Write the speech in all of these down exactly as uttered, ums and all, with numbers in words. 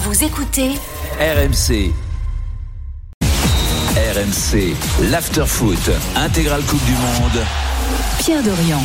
Vous écoutez R M C. R M C, l'after-foot, intégrale Coupe du Monde. Pierre Dorian.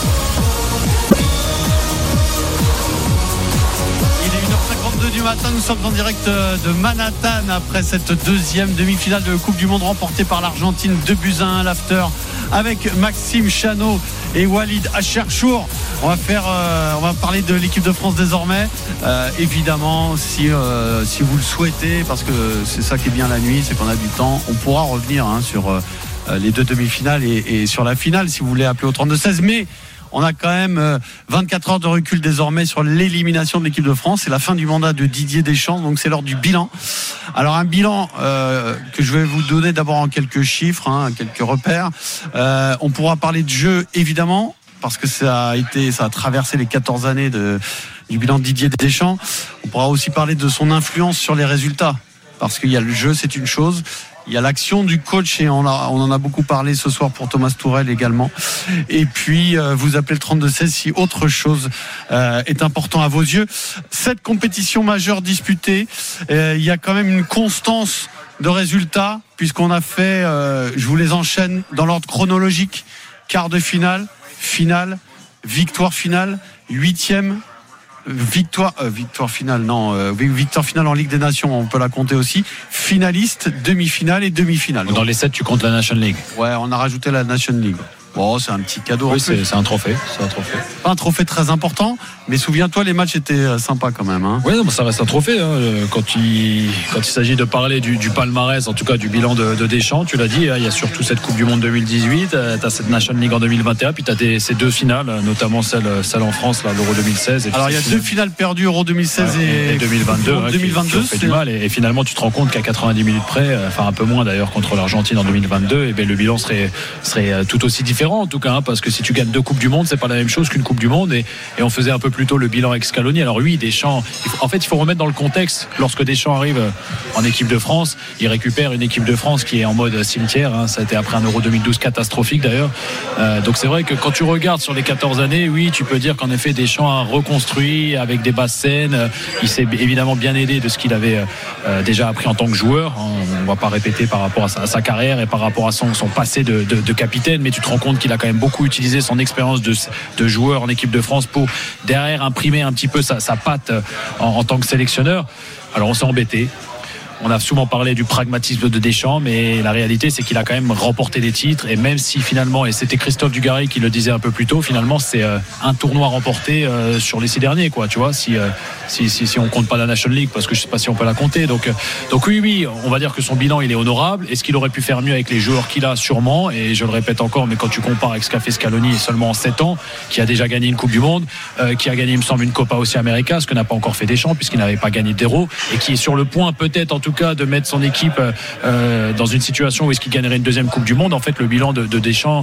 Il est une heure cinquante-deux du matin, nous sommes en direct de Manhattan après cette deuxième demi-finale de Coupe du Monde remportée par l'Argentine, deux buts à un à l'after avec Maxime Chanot et Walid Acharchour. On va faire, euh, on va parler de l'équipe de France désormais. Euh, évidemment, si euh, si vous le souhaitez, parce que c'est ça qui est bien la nuit, c'est qu'on a du temps. On pourra revenir hein, sur euh, les deux demi-finales et, et sur la finale, si vous voulez appeler au trente-deux seize. Mais on a quand même vingt-quatre heures de recul désormais sur l'élimination de l'équipe de France. C'est la fin du mandat de Didier Deschamps, donc c'est l'heure du bilan. Alors un bilan euh, que je vais vous donner d'abord en quelques chiffres, hein, quelques repères. Euh, on pourra parler de jeu évidemment, parce que ça a été, ça a traversé les quatorze années de, du bilan de Didier Deschamps. On pourra aussi parler de son influence sur les résultats, parce qu'il y a le jeu, c'est une chose. Il y a l'action du coach et on, a, on en a beaucoup parlé ce soir pour Thomas Tourel également. Et puis, euh, vous appelez le trente-deux seize si autre chose euh, est important à vos yeux. Cette compétition majeure disputée, euh, il y a quand même une constance de résultats puisqu'on a fait, euh, je vous les enchaîne dans l'ordre chronologique, quart de finale, finale, victoire finale, huitième, Victoire, euh, victoire finale, non, euh, victoire finale en Ligue des Nations, on peut la compter aussi. Finaliste, demi-finale et demi-finale. Dans les sept, tu comptes la Nation League. Ouais, on a rajouté la Nation League. Bon, c'est un petit cadeau. Oui, c'est, c'est un trophée. C'est un trophée. Pas un trophée très important, mais souviens-toi, les matchs étaient sympas quand même. Hein. Oui, non, ça reste un trophée. Hein. Quand il, quand il s'agit de parler du, du palmarès, en tout cas du bilan de, de Deschamps, tu l'as dit, il y a surtout cette Coupe du Monde deux mille dix-huit, tu as cette Nation League en deux mille vingt et un, puis tu as tes, ces deux finales, notamment celle, celle en France, là, l'Euro deux mille seize. Et alors, il y a deux finales perdues, Euro deux mille seize ouais, et, et deux mille vingt-deux. Ouais, deux mille vingt-deux qui, qui fait du mal. Et, et finalement, tu te rends compte qu'à quatre-vingt-dix minutes près, enfin un peu moins d'ailleurs, contre l'Argentine en deux mille vingt-deux, et bien, le bilan serait, serait tout aussi différent, en tout cas, hein, parce que que si tu gagnes deux Coupes du Monde, c'est pas la même chose qu'une Coupe du Monde. Et, et on faisait un peu plus tôt le bilan avec Scaloni. Alors oui, Deschamps, il faut, en fait, il faut remettre dans le contexte. Lorsque Deschamps arrive en équipe de France, il récupère une équipe de France qui est en mode cimetière. Hein. Ça a été après un Euro deux mille douze catastrophique d'ailleurs. Euh, donc c'est vrai que quand tu regardes sur les quatorze années, oui, tu peux dire qu'en effet, Deschamps a reconstruit avec des basses scènes. Il s'est évidemment bien aidé de ce qu'il avait euh, déjà appris en tant que joueur. On va pas répéter par rapport à sa, à sa carrière et par rapport à son, son passé de, de, de capitaine, mais tu te rends compte qu'il a quand même beaucoup utilisé utiliser son expérience de, de joueur en équipe de France pour derrière imprimer un petit peu sa, sa patte en, en tant que sélectionneur. Alors on s'est embêté. On a souvent parlé du pragmatisme de Deschamps, mais la réalité, c'est qu'il a quand même remporté des titres. Et même si finalement, et c'était Christophe Dugarry qui le disait un peu plus tôt, finalement, c'est euh, un tournoi remporté euh, sur les six derniers, quoi. Tu vois, si, euh, si, si, si on compte pas la Nation League, parce que je sais pas si on peut la compter. Donc, euh, donc oui, oui, on va dire que son bilan, il est honorable. Est-ce qu'il aurait pu faire mieux avec les joueurs qu'il a? Sûrement. Et je le répète encore, mais quand tu compares avec ce qu'a fait Scaloni seulement en sept ans, qui a déjà gagné une Coupe du Monde, euh, qui a gagné, il me semble, une Copa aussi América, ce que n'a pas encore fait Deschamps, puisqu'il n'avait pas gagné d'Euro, et qui est sur le point, peut-être, en tout cas, de mettre son équipe euh, dans une situation où est-ce qu'il gagnerait une deuxième Coupe du Monde. En fait, le bilan de, de Deschamps,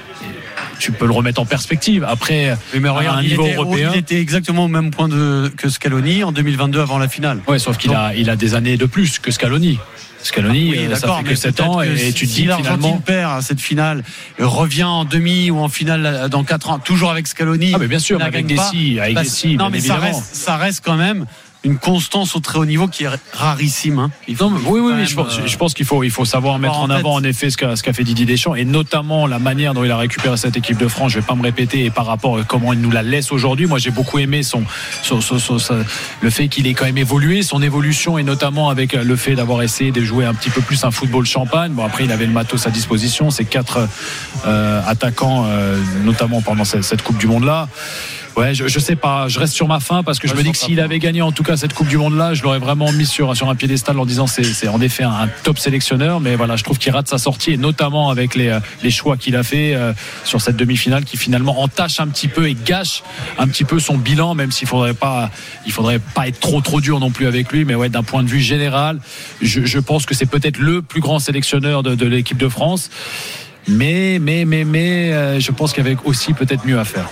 tu peux le remettre en perspective. Après, mais regarde, à un il niveau était, européen, il était exactement au même point de, que Scaloni en deux mille vingt-deux avant la finale. Ouais, sauf qu'il Donc, a, il a des années de plus que Scaloni. Scaloni, oui, ça fait que sept ans, et, et tu te dis si l'Argentine finalement perd cette finale, revient en demi ou en finale dans quatre ans, toujours avec Scaloni. Ah mais bien sûr, avec des si, avec des si, non mais ça reste, ça reste quand même une constance au très haut niveau qui est rarissime. Hein. Il faut, non, oui, oui, oui je, pense, euh, je pense qu'il faut, il faut savoir mettre en, en avant en effet ce qu'a, ce qu'a fait Didier Deschamps, et notamment la manière dont il a récupéré cette équipe de France. Je ne vais pas me répéter, et par rapport à comment il nous la laisse aujourd'hui. Moi, j'ai beaucoup aimé son, son, son, son, son, le fait qu'il ait quand même évolué, son évolution, et notamment avec le fait d'avoir essayé de jouer un petit peu plus un football champagne. Bon, après, il avait le matos à disposition, ces quatre euh, attaquants, euh, notamment pendant cette, cette Coupe du Monde-là. Ouais, je, je sais pas, je reste sur ma faim parce que ouais, je me dis que s'il avait gagné en tout cas cette Coupe du Monde là, je l'aurais vraiment mis sur, sur un piédestal en disant c'est, c'est en effet un, un top sélectionneur, mais voilà, je trouve qu'il rate sa sortie, et notamment avec les, les choix qu'il a fait euh, sur cette demi-finale qui finalement entache un petit peu et gâche un petit peu son bilan, même s'il faudrait pas, il faudrait pas être trop trop dur non plus avec lui, mais ouais, d'un point de vue général, je, je pense que c'est peut-être le plus grand sélectionneur de, de l'équipe de France, mais mais mais mais euh, je pense qu'il y avait aussi peut-être mieux à faire.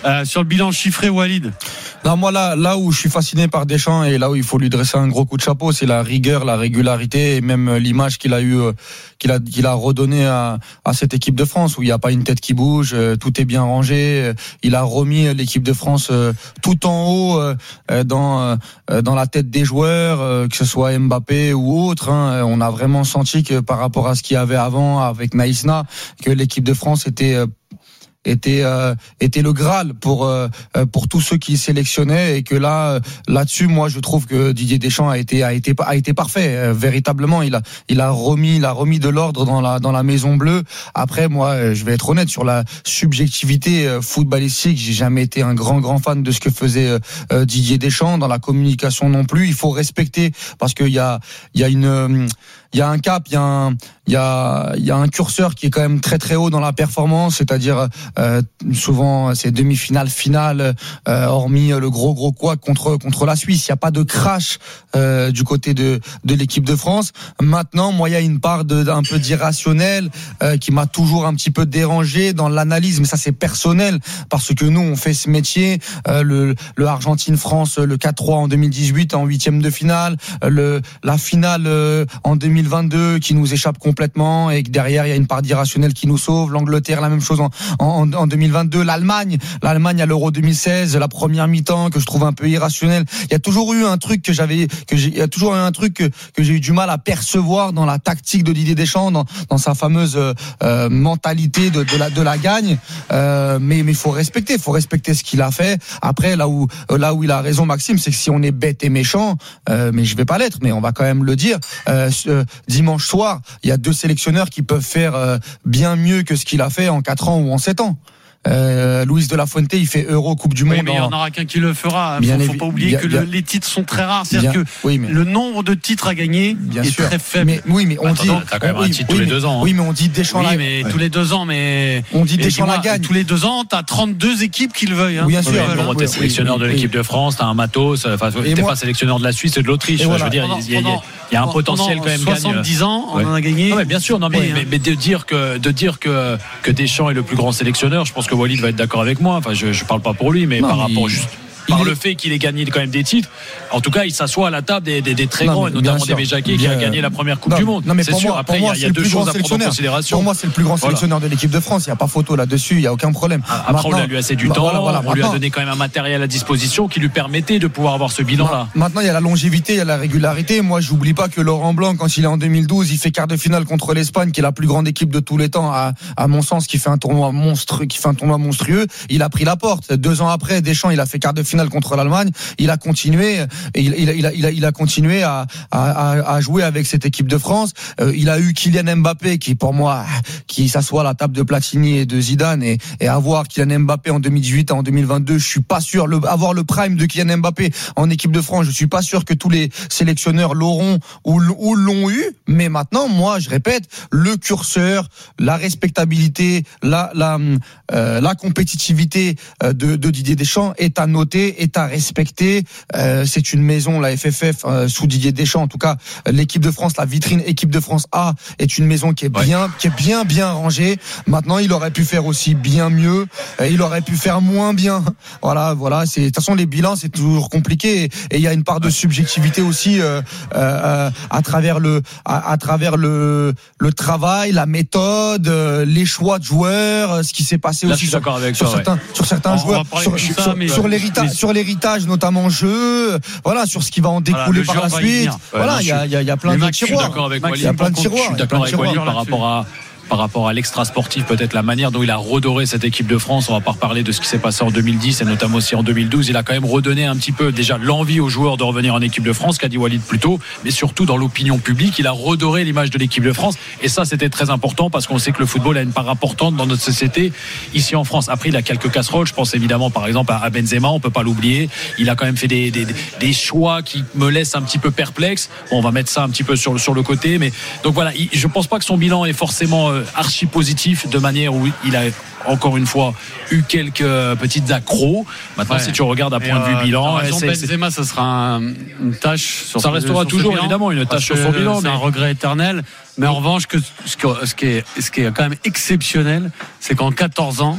Euh, sur le bilan chiffré, Walid. Non, moi là, là où je suis fasciné par Deschamps et là où il faut lui dresser un gros coup de chapeau, c'est la rigueur, la régularité et même l'image qu'il a eu, qu'il a, qu'il a redonné à, à cette équipe de France où il n'y a pas une tête qui bouge, tout est bien rangé. Il a remis l'équipe de France tout en haut dans dans la tête des joueurs, que ce soit Mbappé ou autre. Hein. On a vraiment senti que par rapport à ce qu'il y avait avant avec Naïsna, que l'équipe de France était était euh, était le Graal pour euh, pour tous ceux qui sélectionnaient et que là là-dessus moi je trouve que Didier Deschamps a été a été a été parfait euh, véritablement il a il a remis il a remis de l'ordre dans la dans la Maison Bleue. Après moi je vais être honnête sur la subjectivité footballistique, j'ai jamais été un grand grand fan de ce que faisait euh, Didier Deschamps dans la communication non plus. Il faut respecter parce qu'il y a il y a une il y a un cap, il y a un, il y a, il y a un curseur qui est quand même très très haut dans la performance, c'est-à-dire euh, souvent c'est demi-finale, finale, euh, hormis le gros gros quoi contre contre la Suisse, il y a pas de crash euh, du côté de de l'équipe de France. Maintenant, moi il y a une part de un peu d'irrationnel euh, qui m'a toujours un petit peu dérangé dans l'analyse, mais ça c'est personnel parce que nous on fait ce métier, euh, le le Argentine-France, le quatre trois en deux mille dix-huit en huitième de finale, le la finale euh, en deux mille vingt-deux qui nous échappe complètement et que derrière il y a une part d'irrationnel qui nous sauve. L'Angleterre la même chose en, en, en deux mille vingt-deux. L'Allemagne, l'Allemagne à l'Euro deux mille seize, la première mi-temps que je trouve un peu irrationnelle. Il y a toujours eu un truc que j'avais, que j'ai, il y a toujours eu un truc que, que j'ai eu du mal à percevoir dans la tactique de Didier Deschamps, dans, dans sa fameuse euh, mentalité de, de la de la gagne. Euh, mais mais faut respecter, faut respecter ce qu'il a fait. Après là où là où il a raison Maxime, c'est que si on est bête et méchant, euh, mais je vais pas l'être, mais on va quand même le dire. Euh, dimanche soir, il y a deux sélectionneurs qui peuvent faire euh, bien mieux que ce qu'il a fait en quatre ans ou en sept ans. Euh, Luis de la Fuente, il fait Euro, Coupe du Monde. Oui, mais il n'y en aura qu'un qui le fera. Il ne faut pas oublier bien, que bien, le, les titres sont très rares. C'est-à-dire bien, que oui, mais, le nombre de titres à gagner bien est sûr. Très faible. Mais, oui, mais on Attends, dit. T'as quand même oui, un titre oui, tous les mais, deux ans. Hein. Oui, mais on dit Deschamps oui, la mais ouais. tous les deux ans, mais. On dit Deschamps la gagne. Tous les deux ans, t'as trente-deux équipes qui le veuillent. Hein. Bien sûr. Oui, bon, t'es sélectionneur de l'équipe de France, t'as un matos. Enfin, t'es pas sélectionneur de la Suisse et de l'Autriche. Je veux dire, il y a un potentiel quand même. soixante-dix ans, on en a gagné. Bien sûr, non, mais de dire que de dire que que Deschamps est le plus grand sélectionneur, je pense que Walid va être d'accord avec moi. Enfin, je je parle pas pour lui, mais non, par mais rapport juste par le fait qu'il ait gagné quand même des titres, en tout cas il s'assoit à la table des, des, des très non, grands, notamment David Jacquet qui a gagné la première Coupe non, du Monde. Non, mais c'est pour sûr. Moi, après moi, il y a, y a deux choses à prendre en considération. Pour moi c'est le plus grand sélectionneur voilà. de l'équipe de France, il n'y a pas photo là-dessus, il n'y a aucun problème. Après maintenant, on lui a lui assez du bah, temps, voilà, voilà, on maintenant, lui a donné quand même un matériel à disposition qui lui permettait de pouvoir avoir ce bilan-là. Maintenant il y a la longévité, il y a la régularité. Moi j'oublie pas que Laurent Blanc, quand il est en deux mille douze, il fait quart de finale contre l'Espagne, qui est la plus grande équipe de tous les temps, à, à mon sens, qui fait un tournoi monstre, qui fait un tournoi monstrueux. Il a pris la porte. Deux ans après, Deschamps, il a fait quart de finale contre l'Allemagne. Il a continué. Et il, il, il, a, il, a, il a continué à, à, à jouer avec cette équipe de France. Euh, il a eu Kylian Mbappé qui, pour moi, qui s'assoit à la table de Platini et de Zidane et, et avoir Kylian Mbappé en deux mille dix-huit, en deux mille vingt-deux, je suis pas sûr. Le, avoir le prime de Kylian Mbappé en équipe de France, je suis pas sûr que tous les sélectionneurs l'auront ou, ou l'ont eu. Mais maintenant, moi, je répète, le curseur, la respectabilité, la, la, euh, la compétitivité de, de Didier Deschamps est à noter, est à respecter. Euh, c'est une maison, la F F F, euh, sous Didier Deschamps. En tout cas, l'équipe de France, la vitrine équipe de France A est une maison qui est bien, ouais. qui est bien, bien rangée. Maintenant, il aurait pu faire aussi bien mieux. Euh, il aurait pu faire moins bien. Voilà, voilà. C'est de toute façon les bilans, c'est toujours compliqué. Et il y a une part de subjectivité aussi euh, euh, à travers le, à, à travers le, le travail, la méthode, euh, les choix de joueurs, ce qui s'est passé Là, aussi sur, avec sur, toi, certains, ouais. sur certains On joueurs, sur, sur, sur, mais sur l'héritage, sur l'héritage notamment jeu. Voilà, sur ce qui va en découler voilà, par la suite. Ouais, voilà, il y a, il y a, il y a plein de tiroirs. Je suis d'accord avec Walid. Il y a plein de tiroirs. Je suis d'accord avec Walid par rapport à par rapport à l'extra sportif, peut-être la manière dont il a redoré cette équipe de France. On va pas reparler de ce qui s'est passé en deux mille dix et notamment aussi en deux mille douze. Il a quand même redonné un petit peu déjà l'envie aux joueurs de revenir en équipe de France, qu'a dit Walid plus tôt, mais surtout dans l'opinion publique, il a redoré l'image de l'équipe de France et ça c'était très important parce qu'on sait que le football a une part importante dans notre société ici en France. Après il a quelques casseroles, je pense évidemment par exemple à Benzema, on peut pas l'oublier. Il a quand même fait des, des, des choix qui me laissent un petit peu perplexe. Bon, on va mettre ça un petit peu sur, sur le côté, mais donc voilà, il, je pense pas que son bilan est forcément archi positif de manière où il a encore une fois eu quelques petites accros. Maintenant ouais. si tu regardes à point euh, de vue bilan, c'est, Benzema ça sera un, une tâche sur ça restera sur toujours évidemment une tâche sur son bilan, c'est mais un regret éternel. Mais en revanche que ce, que ce qui est ce qui est quand même exceptionnel, c'est qu'en quatorze ans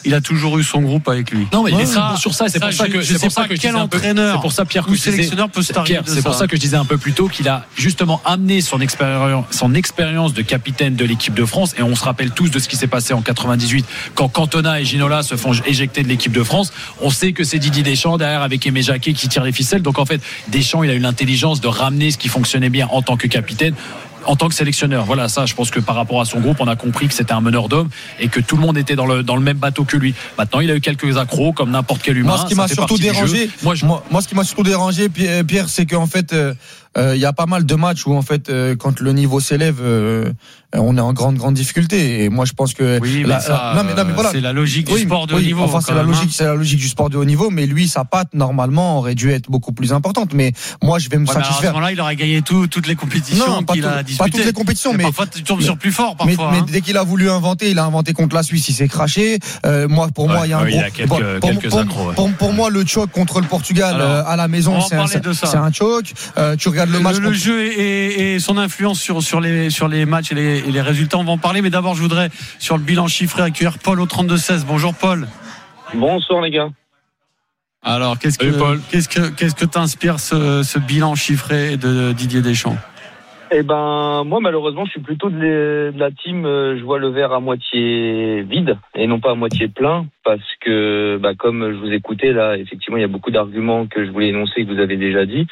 il a toujours eu son groupe avec lui. Non, mais ouais, il est ça, sur ça, c'est ça, pour ça je, que je c'est sais pour ça pas que je quel disais un peu, entraîneur c'est pour ça Pierre ou que je disais- sélectionneur peut se targuer Pierre, de c'est pour ça. ça que je disais un peu plus tôt qu'il a justement amené son expérience, son expérience de capitaine de l'équipe de France. Et on se rappelle tous de ce qui s'est passé en quatre-vingt-dix-huit quand Cantona et Ginola se font éjecter de l'équipe de France. On sait que c'est Didier Deschamps derrière avec Aimé Jacquet qui tire les ficelles. Donc en fait, Deschamps, il a eu l'intelligence de ramener ce qui fonctionnait bien en tant que capitaine, en tant que sélectionneur. Voilà, ça, je pense que par rapport à son groupe, on a compris que c'était un meneur d'hommes et que tout le monde était dans le, dans le même bateau que lui. Maintenant, il a eu quelques accros comme n'importe quel humain. Moi, ce qui m'a surtout dérangé, moi, je... moi, moi, ce qui m'a surtout dérangé, Pierre, c'est qu'en fait, euh, euh, il y a pas mal de matchs où en fait, euh, quand le niveau s'élève, euh, on est en grande grande difficulté. Et moi, je pense que oui, mais la, ça, non, mais, non, mais voilà. c'est la logique du oui, sport de oui, haut niveau. Enfin, c'est la logique, hein. c'est la logique du sport de haut niveau. Mais lui, sa patte normalement aurait dû être beaucoup plus importante. Mais moi, je vais me ouais, satisfaire. À ce moment-là, il aurait gagné tout, toutes les compétitions non, qu'il tout, a disputées. Pas toutes les compétitions, mais, mais parfois tu tombes mais, sur plus fort. Parfois, mais, hein. mais dès qu'il a voulu inventer, il a inventé contre la Suisse, il s'est craché. Euh, moi, pour ouais, moi, il y a un ouais, gros. Il y a quelques, pour, quelques pour, accros, ouais. pour, pour moi, le choc contre le Portugal Alors, euh, à la maison, c'est un, c'est, c'est un choc. Euh, tu regardes le, le match. Le, contre... le jeu et, et son influence sur sur les sur les matchs et les, et les résultats, on va en parler. Mais d'abord, je voudrais sur le bilan chiffré accueillir Paul au trente-deux seize. Bonjour Paul. Bonsoir les gars. Alors, qu'est-ce que Paul. qu'est-ce que qu'est-ce que t'inspire ce, ce bilan chiffré de Didier Deschamps? Eh ben, moi, malheureusement, je suis plutôt de, les, de la team, euh, je vois le verre à moitié vide et non pas à moitié plein, parce que, bah, comme je vous écoutais, là, effectivement, il y a beaucoup d'arguments que je voulais énoncer, que vous avez déjà dit.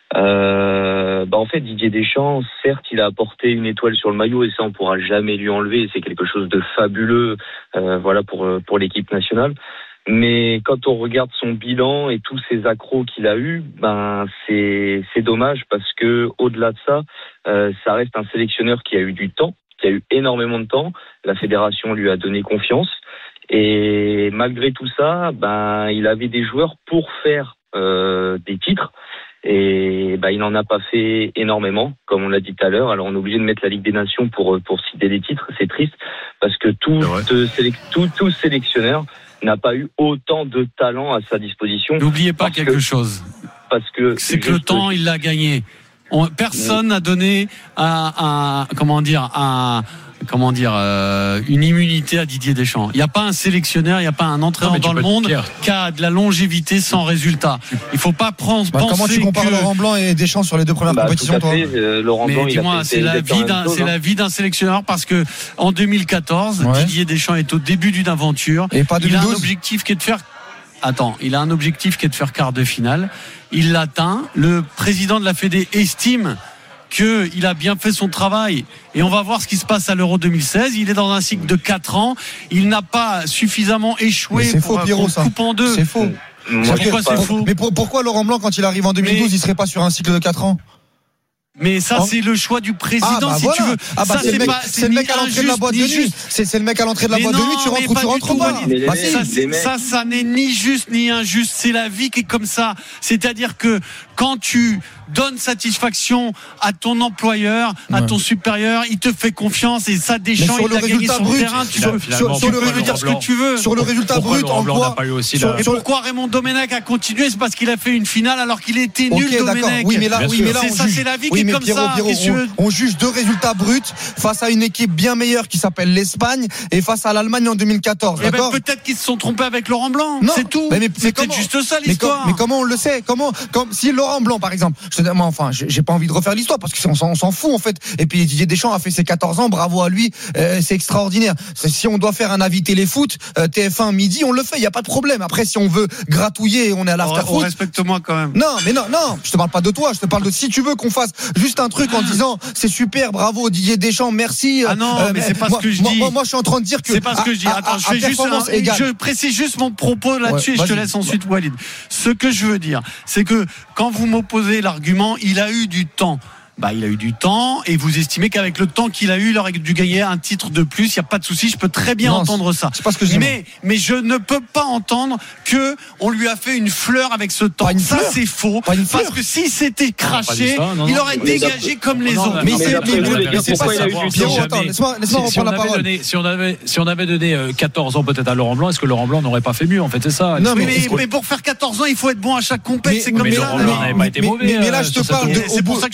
Euh, bah, en fait, Didier Deschamps, certes, il a apporté une étoile sur le maillot et ça, on pourra jamais lui enlever. C'est quelque chose de fabuleux, euh, voilà, pour, pour l'équipe nationale. Mais quand on regarde son bilan et tous ces accros qu'il a eu, ben c'est c'est dommage parce que au-delà de ça, euh, ça reste un sélectionneur qui a eu du temps, qui a eu énormément de temps. La fédération lui a donné confiance et malgré tout ça, ben il avait des joueurs pour faire euh, des titres. Et ben, il n'en a pas fait énormément, comme on l'a dit tout à l'heure. Alors on est obligé de mettre la Ligue des Nations pour pour citer des titres, c'est triste parce que tout euh, sélec- tout, tout sélectionneur n'a pas eu autant de talent à sa disposition. N'oubliez pas quelque que, chose. Parce que c'est que le temps, il l'a gagné. On, personne n'a donné un, un, comment dire, un, comment dire, euh, une immunité à Didier Deschamps. Il n'y a pas un sélectionneur, il n'y a pas un entraîneur dans le monde dire. qui a de la longévité sans résultat. Il ne faut pas prendre. Bah, comment tu compares que... Laurent Blanc et Deschamps sur les deux premières bah, compétitions, toi euh, Laurent Mais Blanc, dis-moi, c'est la vie d'un, chose, c'est hein. la vie d'un sélectionneur parce que en deux mille quatorze, ouais. Didier Deschamps est au début d'une aventure. Et pas deux mille douze. Il a un objectif qui est de faire. Attends, il a un objectif qui est de faire quart de finale. Il l'atteint. Le président de la Fédé estime qu'il a bien fait son travail et on va voir ce qui se passe à l'Euro deux mille seize. Il est dans un cycle de quatre ans. Il n'a pas suffisamment échoué c'est pour faux, Pierrot, qu'on coupe en deux. C'est faux. Moi, pourquoi c'est faux? Mais pour, pourquoi Laurent Blanc, quand il arrive en deux mille douze, mais... il serait pas sur un cycle de quatre ans? Mais ça, c'est le choix du président, ah bah si voilà. tu veux. Ah bah ça, c'est, c'est, le mec, pas, c'est, c'est le mec à l'entrée de la boîte de nuit. C'est, c'est le mec à l'entrée de la boîte non, de nuit. Tu rentres ou tu rentres pas. Bah ça, ça, ça n'est ni juste ni injuste. C'est la vie qui est comme ça. C'est-à-dire que quand tu donnes satisfaction à ton employeur, à ouais. ton supérieur, il te fait confiance et ça, Deschamps, il a gagné sur le terrain. Tu peux, sur, sur le résultat, dire ce que tu veux. Sur le résultat brut, en quoi Et pourquoi Raymond Domenech a continué? C'est parce qu'il a fait une finale alors qu'il était nul, Domenech. Oui, mais là, oui, mais là, c'est ça, c'est la vie qui est comme ça. On juge deux résultats bruts face à une équipe bien meilleure qui s'appelle l'Espagne et face à l'Allemagne en deux mille quatorze. Eh ben, peut-être qu'ils se sont trompés avec Laurent Blanc. Non, c'est tout. Mais, mais, c'est peut-être juste ça l'histoire. Mais, mais comment on le sait? Comment, comme si Laurent Blanc, par exemple, je te dis, moi, enfin, j'ai pas envie de refaire l'histoire parce qu'on s'en, on s'en fout en fait. Et puis Didier Deschamps a fait ses quatorze ans, bravo à lui, euh, c'est extraordinaire. C'est, si on doit faire un avis téléfoot, euh, T F un midi, on le fait, il y a pas de problème. Après, si on veut gratouiller, on est à l'afterfoot. Respecte-moi quand même. Non, mais non, non, je te parle pas de toi, je te parle de si tu veux qu'on fasse juste un truc en disant c'est super, bravo Didier Deschamps, merci. Ah non, euh, mais c'est pas moi, ce que je moi, dis. Moi, moi, je suis en train de dire que c'est pas ce que je dis. Attends, à, à, je fais juste, un, je précise juste mon propos là-dessus ouais, et je te laisse ensuite Walid. Ce que je veux dire, c'est que quand vous m'opposez l'argument, il a eu du temps. Bah, il a eu du temps et vous estimez qu'avec le temps qu'il a eu, il aurait dû gagner un titre de plus. Il n'y a pas de souci, je peux très bien non, entendre ça. C'est pas ce que je dis, mais, mais je ne peux pas entendre que on lui a fait une fleur avec ce temps. Ça, fleur. C'est faux. Parce que si c'était craché, non, non, il aurait non, dégagé ça, comme les non, autres. Mais, mais, mais, mais, mais, mais c'est pas ça. Laisse-moi reprendre la parole. Si on avait, si on avait donné quatorze ans peut-être à Laurent Blanc, est-ce que Laurent Blanc n'aurait pas fait mieux? En fait, c'est ça. Non, mais, mais, mais pour faire quatorze ans, il faut être bon à chaque compète. C'est comme ça. Laurent Blanc n'avait pas été mauvais. Mais là, je te parle de. C'est pour ça que je te dis peut-être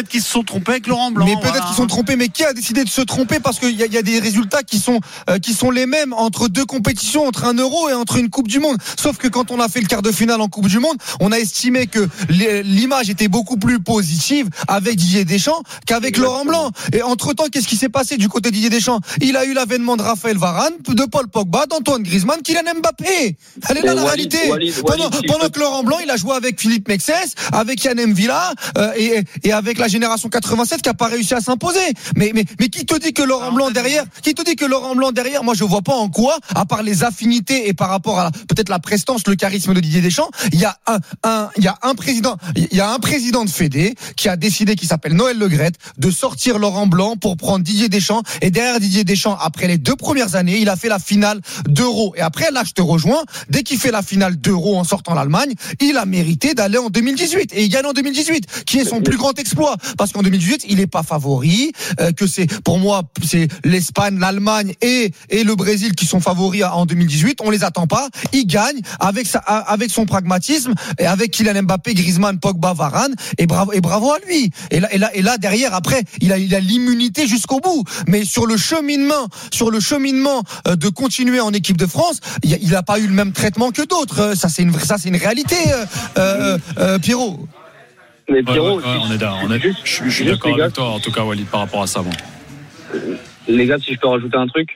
qu'ils se sont trompés avec Laurent Blanc. Mais peut-être voilà. qu'ils sont trompés. Mais qui a décidé de se tromper? Parce qu'il y, y a des résultats qui sont euh, qui sont les mêmes entre deux compétitions, entre un Euro et entre une Coupe du Monde. Sauf que quand on a fait le quart de finale en Coupe du Monde, on a estimé que l'image était beaucoup plus positive avec Didier Deschamps qu'avec Laurent Blanc. Et entre-temps, qu'est-ce qui s'est passé du côté de Didier Deschamps? Il a eu l'avènement de Raphaël Varane, de Paul Pogba, d'Antoine Griezmann, Kylian Mbappé. Elle est là la réalité. Walid, Walid, pendant Walid, pendant que Laurent Blanc, il a joué avec Philippe Mexès, avec Yann M'Vila euh, et, et avec la génération quatre-vingt-sept qui a pas réussi à s'imposer. Mais mais mais qui te dit que Laurent Blanc derrière, qui te dit que Laurent Blanc derrière, moi je vois pas en quoi, à part les affinités et par rapport à peut-être la prestance, le charisme de Didier Deschamps, il y a un un il y a un président, il y a un président de Fédé qui a décidé, qui s'appelle Noël Le Graët, de sortir Laurent Blanc pour prendre Didier Deschamps. Et derrière Didier Deschamps, après les deux premières années, il a fait la finale d'Euro. Et après, là, je te rejoins, dès qu'il fait la finale d'Euro en sortant l'Allemagne, il a mérité d'aller en deux mille dix-huit. Et il gagne en deux mille dix-huit, qui est son plus grand exploit. Parce qu'en deux mille dix-huit, il n'est pas favori, euh, que c'est, pour moi, c'est l'Espagne, l'Allemagne et, et le Brésil qui sont favoris en deux mille dix-huit. On les attend pas. Il gagne avec sa, avec son pragmatisme et avec Kylian Mbappé, Griezmann, Pogba, Varane. Et bravo, et bravo à lui. Et là, et là, et là, derrière, après, il a, il a l'immunité jusqu'au bout. Mais sur le cheminement, sur le cheminement euh, de continuer en équipe de France, il n'a pas eu le même traitement que d'autres. Ça, c'est une, ça, c'est une réalité, euh, euh, euh, Pierrot. Mais Pierrot, ouais, ouais, ouais, on est d'accord. On est, je, je suis d'accord avec toi, en tout cas, Walid, par rapport à ça. Bon. Les gars, si je peux rajouter un truc.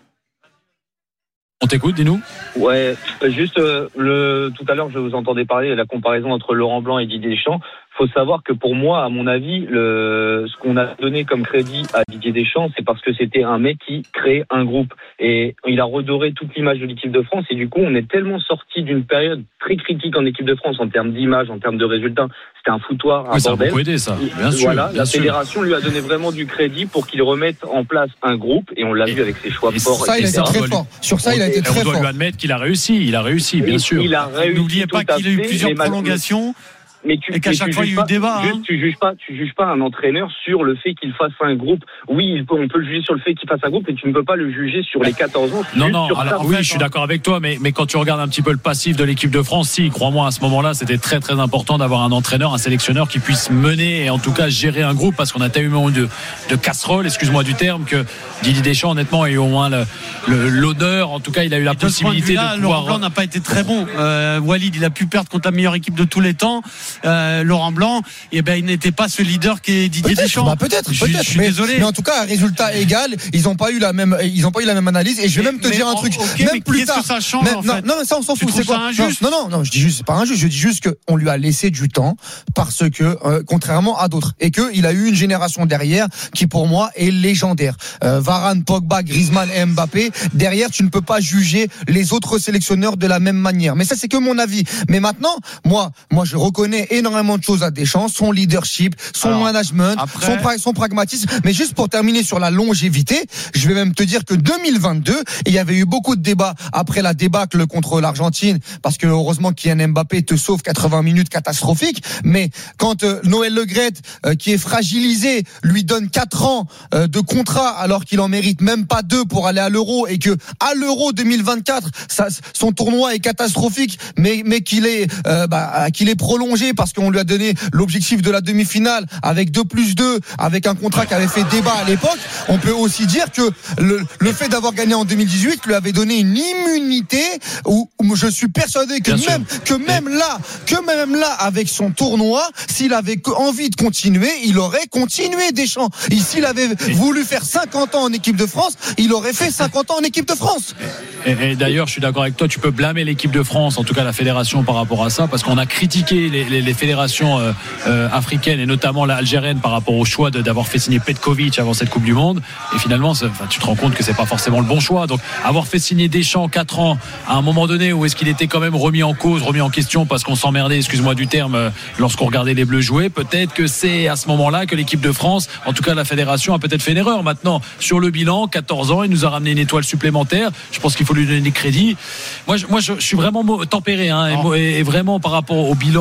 On t'écoute, dis-nous. Ouais, juste euh, le tout à l'heure, je vous entendais parler de la comparaison entre Laurent Blanc et Didier Deschamps. Faut savoir que pour moi, à mon avis, le, ce qu'on a donné comme crédit à Didier Deschamps, c'est parce que c'était un mec qui créait un groupe et il a redoré toute l'image de l'équipe de France. Et du coup, on est tellement sorti d'une période très critique en équipe de France en termes d'image, en termes de résultats. C'était un foutoir, un oui, ça bordel. a beaucoup aidé, ça. Bien sûr. Voilà, bien la sûr. fédération lui a donné vraiment du crédit pour qu'il remette en place un groupe et on l'a et, vu avec ses choix forts. Ça, il a été très fort. Sur ça, il a été très fort. On doit lui admettre qu'il a réussi. Il a réussi, bien il, sûr. Il a réussi. N'oubliez pas qu'il a eu plusieurs prolongations. Mais tu, et qu'à chaque fois il y a eu débat. Juste, hein. Tu juges pas, tu juges pas un entraîneur sur le fait qu'il fasse un groupe. Oui, il peut, on peut le juger sur le fait qu'il fasse un groupe, mais tu ne peux pas le juger sur les quatorze ans. Non, non. Sur alors, ça, oui, fait, je suis d'accord avec toi, mais mais quand tu regardes un petit peu le passif de l'équipe de France, si, crois-moi, à ce moment-là, c'était très très important d'avoir un entraîneur, un sélectionneur qui puisse mener et en tout cas gérer un groupe, parce qu'on a tellement de de casseroles, excuse-moi du terme, que Didier Deschamps, honnêtement, a eu au moins le, le, l'honneur. En tout cas, il a eu la de possibilité de, de pouvoir. Laurent Blanc n'a pas été très bon. Euh, Walid, il a pu perdre contre la meilleure équipe de tous les temps. Euh, Laurent Blanc, et eh ben il n'était pas ce leader qu'est Didier peut-être, Deschamps. Bah peut-être, je, peut-être. je suis mais, désolé. Mais en tout cas, résultat égal, ils n'ont pas eu la même, ils n'ont pas eu la même analyse. Et je vais mais, même te dire un truc, okay, même mais plus qu'est-ce tard. que ça change même, en non, fait non, mais ça on s'en fout. Tu C'est quoi ça injuste non, non, non, je dis juste, c'est pas injuste. Je dis juste que on lui a laissé du temps parce que, euh, contrairement à d'autres, et que il a eu une génération derrière qui, pour moi, est légendaire. Euh, Varane, Pogba, Griezmann et Mbappé. Derrière, tu ne peux pas juger les autres sélectionneurs de la même manière. Mais ça, c'est que mon avis. Mais maintenant, moi, moi, je reconnais énormément de choses à Deschamps, son leadership, son Alors, management, après... son, pra- son pragmatisme. Mais juste pour terminer sur la longévité, je vais même te dire que deux mille vingt-deux, il y avait eu beaucoup de débats après la débâcle contre l'Argentine, parce que heureusement Kylian Mbappé te sauve quatre-vingts minutes catastrophiques. Mais quand euh, Noël Le Graët, euh, qui est fragilisé, lui donne quatre ans euh, de contrat alors qu'il en mérite même pas deux pour aller à l'Euro, et que à l'Euro deux mille vingt-quatre, ça, son tournoi est catastrophique, mais mais qu'il est euh, bah, qu'il est prolongé parce qu'on lui a donné l'objectif de la demi-finale avec deux plus deux, avec un contrat qui avait fait débat à l'époque. On peut aussi dire que le, le fait d'avoir gagné en deux mille dix-huit lui avait donné une immunité où, où je suis persuadé que Bien même sûr. que même là que même là avec son tournoi, s'il avait envie de continuer, il aurait continué. Deschamps, et s'il avait voulu faire cinquante ans en équipe de France, il aurait fait cinquante ans en équipe de France. Et, et d'ailleurs, je suis d'accord avec toi, tu peux blâmer l'équipe de France, en tout cas la fédération, par rapport à ça, parce qu'on a critiqué les, les, les fédérations euh, euh, africaines et notamment la algérienne par rapport au choix de, d'avoir fait signer Petkovic avant cette Coupe du Monde. Et finalement, enfin, tu te rends compte que c'est pas forcément le bon choix. Donc, avoir fait signer Deschamps quatre ans à un moment donné où est-ce qu'il était quand même remis en cause, remis en question parce qu'on s'emmerdait, excuse-moi du terme, euh, lorsqu'on regardait les Bleus jouer, peut-être que c'est à ce moment-là que l'équipe de France, en tout cas la fédération, a peut-être fait une erreur. Maintenant, sur le bilan, quatorze ans, il nous a ramené une étoile supplémentaire. Je pense qu'il faut lui donner des crédits. Moi, je, moi, je, je suis vraiment tempéré, hein, et, et vraiment par rapport au bilan de Deschamps.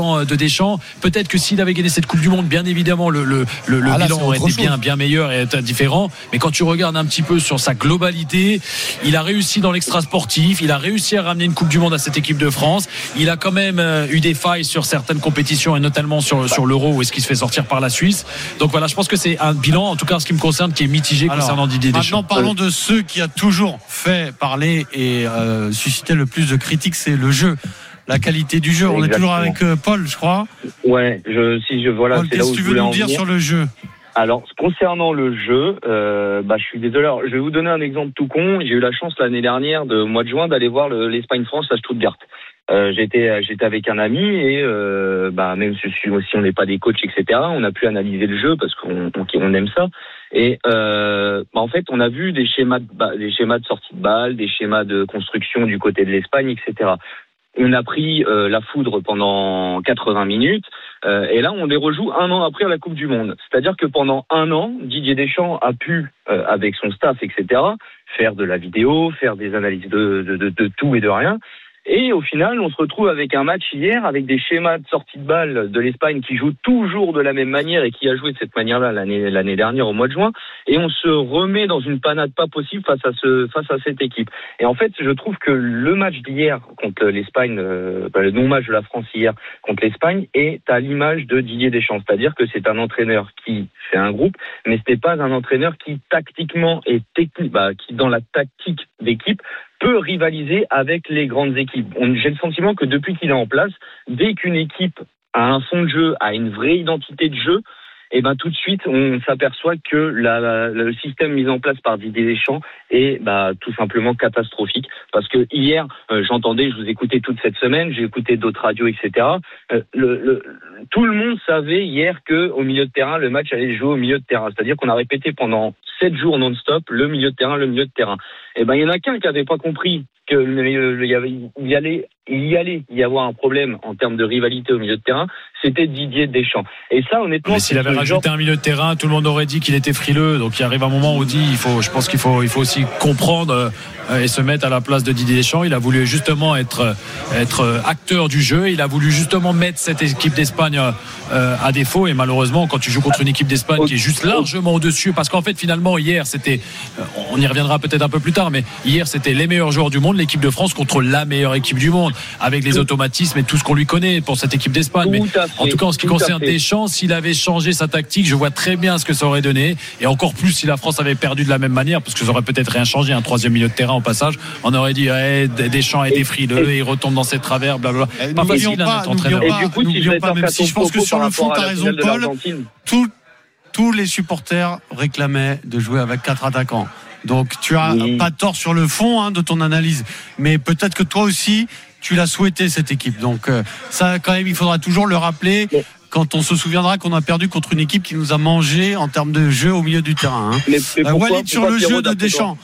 Deschamps. Peut-être que s'il avait gagné cette Coupe du Monde, bien évidemment, le, le, le, le ah, bilan là, aurait été chose. bien, bien meilleur et différent. Mais quand tu regardes un petit peu sur sa globalité, il a réussi dans l'extra sportif, il a réussi à ramener une Coupe du Monde à cette équipe de France. Il a quand même euh, eu des failles sur certaines compétitions et notamment sur, sur l'Euro où est-ce qu'il se fait sortir par la Suisse. Donc voilà, je pense que c'est un bilan, en tout cas en ce qui me concerne, qui est mitigé. Alors, concernant Didier Deschamps. Maintenant, parlons de ceux qui a toujours fait parler et euh, suscité le plus de critiques, c'est le jeu. La qualité du jeu. On Exactement. Est toujours avec euh, Paul, je crois. Ouais, je, si je voilà, Paul, c'est là où qu'est-ce que tu je veux nous en dire venir. sur le jeu? Alors, concernant le jeu, euh, bah, je suis désolé. Alors, je vais vous donner un exemple tout con. J'ai eu la chance l'année dernière, de mois de juin, d'aller voir le, l'Espagne-France à Stuttgart. Euh, j'étais, j'étais avec un ami et euh, bah, même si, si on n'est pas des coachs, et cetera, on a pu analyser le jeu parce qu'on on, on aime ça. Et euh, bah, en fait, on a vu des schémas, de, des schémas de sortie de balle, des schémas de construction du côté de l'Espagne, et cetera. On a pris euh, la foudre pendant quatre-vingts minutes euh, et là, on les rejoue un an après à la Coupe du Monde. C'est-à-dire que pendant un an, Didier Deschamps a pu, euh, avec son staff, et cetera, faire de la vidéo, faire des analyses de, de, de, de tout et de rien. Et au final, on se retrouve avec un match hier avec des schémas de sortie de balle de l'Espagne qui joue toujours de la même manière et qui a joué de cette manière-là l'année, l'année dernière au mois de juin. Et on se remet dans une panade pas possible face à ce, face à cette équipe. Et en fait, je trouve que le match d'hier contre l'Espagne, euh, le non-match de la France hier contre l'Espagne est à l'image de Didier Deschamps. C'est-à-dire que c'est un entraîneur qui fait un groupe, mais c'était pas un entraîneur qui tactiquement et technique, bah, qui dans la tactique d'équipe peut rivaliser avec les grandes équipes. On, j'ai le sentiment que depuis qu'il est en place, dès qu'une équipe a un fond de jeu, a une vraie identité de jeu, et ben tout de suite on s'aperçoit que la, la, le système mis en place par Didier Deschamps est bah, tout simplement catastrophique. Parce que hier, euh, j'entendais, je vous écoutais toute cette semaine, j'ai écouté d'autres radios, et cetera. Euh, le, le, tout le monde savait hier que au milieu de terrain, le match allait jouer au milieu de terrain. C'est-à-dire qu'on a répété pendant sept jours non-stop le milieu de terrain, le milieu de terrain. Et ben il y en a qu'un qui avait pas compris que il y avait, il y allait, il y allait y avoir un problème en termes de rivalité au milieu de terrain. C'était Didier Deschamps. Et ça, honnêtement, mais s'il avait rajouté genre... un milieu de terrain, tout le monde aurait dit qu'il était frileux. Donc il arrive un moment où dit, il faut, je pense qu'il faut, il faut aussi comprendre euh, et se mettre à la place de Didier Deschamps. Il a voulu justement être, être acteur du jeu. Il a voulu justement mettre cette équipe d'Espagne euh, à défaut. Et malheureusement, quand tu joues contre une équipe d'Espagne qui est juste largement au-dessus, parce qu'en fait, finalement, hier, c'était, on y reviendra peut-être un peu plus tard, mais hier, c'était les meilleurs joueurs du monde, l'équipe de France contre la meilleure équipe du monde, avec les automatismes et tout ce qu'on lui connaît pour cette équipe d'Espagne. Mais en tout cas, en ce qui concerne Deschamps, s'il avait changé sa tactique, je vois très bien ce que ça aurait donné. Et encore plus si la France avait perdu de la même manière, parce que ça aurait peut-être rien changé, un troisième milieu de terrain au passage. On aurait dit, hey, Deschamps est frileux, il retombe dans ses travers, blablabla. Eh, pas facile d'être entraîneur. Et du coup, n'oublions pas, même si je pense que sur le fond, tu as raison, Paul, tout, tous les supporters réclamaient de jouer avec quatre attaquants. Donc tu as oui. pas tort sur le fond hein, de ton analyse, mais peut-être que toi aussi tu l'as souhaité cette équipe. Donc euh, ça quand même il faudra toujours le rappeler mais, quand on se souviendra qu'on a perdu contre une équipe qui nous a mangé en termes de jeu au milieu du terrain. Hein. Mais, mais pourquoi, euh, Walid sur le jeu de Deschamps.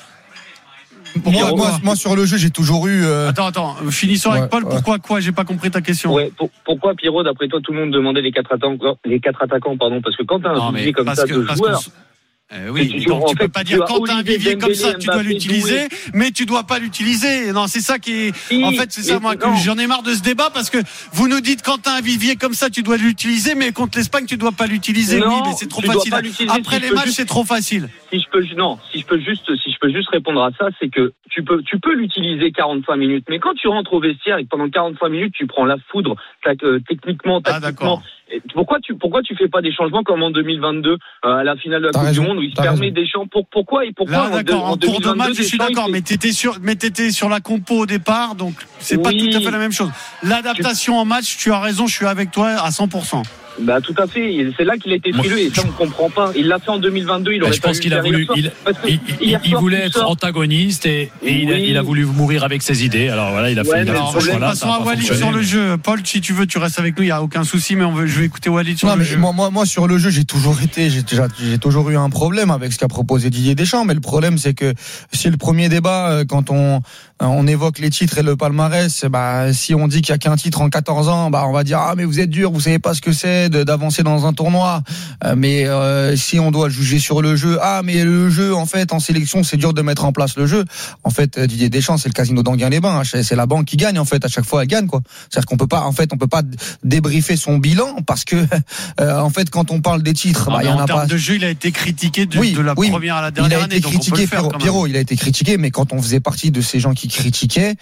Moi, moi, moi sur le jeu j'ai toujours eu. Euh... Attends attends finissons ouais, avec Paul. Ouais. Pourquoi quoi j'ai pas compris ta question. Ouais, pour, pourquoi Pierrot d'après toi tout le monde demandait les quatre attaquants les quatre attaquants pardon parce que quand t'as un vivier comme ça que, de joueurs. Euh, oui, tu, donc tu peux pas dire quand tu as un vivier comme ça, tu dois l'utiliser, mais tu dois pas l'utiliser. Non, c'est ça qui est. Si, en fait, c'est ça moi que j'en ai marre de ce débat parce que vous nous dites quand tu as un vivier comme ça, tu dois l'utiliser, mais contre l'Espagne, tu dois pas l'utiliser. Non, oui, mais c'est trop facile. Après si les matchs, juste, c'est trop facile. Si je peux, non, si je peux juste, si je peux juste répondre à ça, c'est que tu peux, tu peux l'utiliser quarante-cinq minutes, mais quand tu rentres au vestiaire et que pendant quarante-cinq minutes, tu prends la foudre, euh, techniquement, tactiquement. Ah, Pourquoi tu pourquoi tu fais pas des changements comme en deux mille vingt-deux euh, à la finale de la Coupe du Monde où il se permet des champs pour pourquoi et pourquoi là, d'accord, en, de, en cours de match je suis d'accord mais t'étais sur mais t'étais sur la compo au départ donc c'est oui. pas tout à fait la même chose. L'adaptation tu... en match tu as raison je suis avec toi à cent pour cent. Bah tout à fait, c'est là qu'il a été frileux et ça on comprend pas. Il l'a fait en deux mille vingt-deux, il aurait je pense qu'il a voulu, il, il, il, il voulait être antagoniste et, et oui. il, a, il a voulu mourir avec ses idées. Alors voilà, il a ouais, fait. Alors, ce choix-là. Passons à Walid sur le jeu. Paul, si tu veux, tu restes avec nous, il y a aucun souci, mais on veut, je vais écouter Walid sur non, le mais jeu. Moi, moi, moi, sur le jeu, j'ai toujours été, j'ai, j'ai toujours eu un problème avec ce qu'a proposé Didier Deschamps. Mais le problème, c'est que si le premier débat, quand on on évoque les titres et le palmarès, bah si on dit qu'il y a qu'un titre en quatorze ans, bah on va dire ah mais vous êtes dur, vous savez pas ce que c'est. fait de, d'avancer dans un tournoi. Euh, mais euh, si on doit juger sur le jeu, ah mais le jeu en fait en sélection c'est dur de mettre en place le jeu. En fait Didier Deschamps c'est le casino d'Anguin-les-Bains, hein. C'est la banque qui gagne en fait à chaque fois elle gagne quoi. C'est-à-dire qu'on peut pas en fait on peut pas débriefer son bilan parce que euh, en fait quand on parle des titres, non, bah, y en, en a termes pas. de jeu il a été critiqué de, oui, de la oui, première à la dernière il a année. été Donc critiqué, on peut le faire, Pierrot, Pierrot, il a été critiqué, mais quand on faisait partie de ces gens qui critiquaient,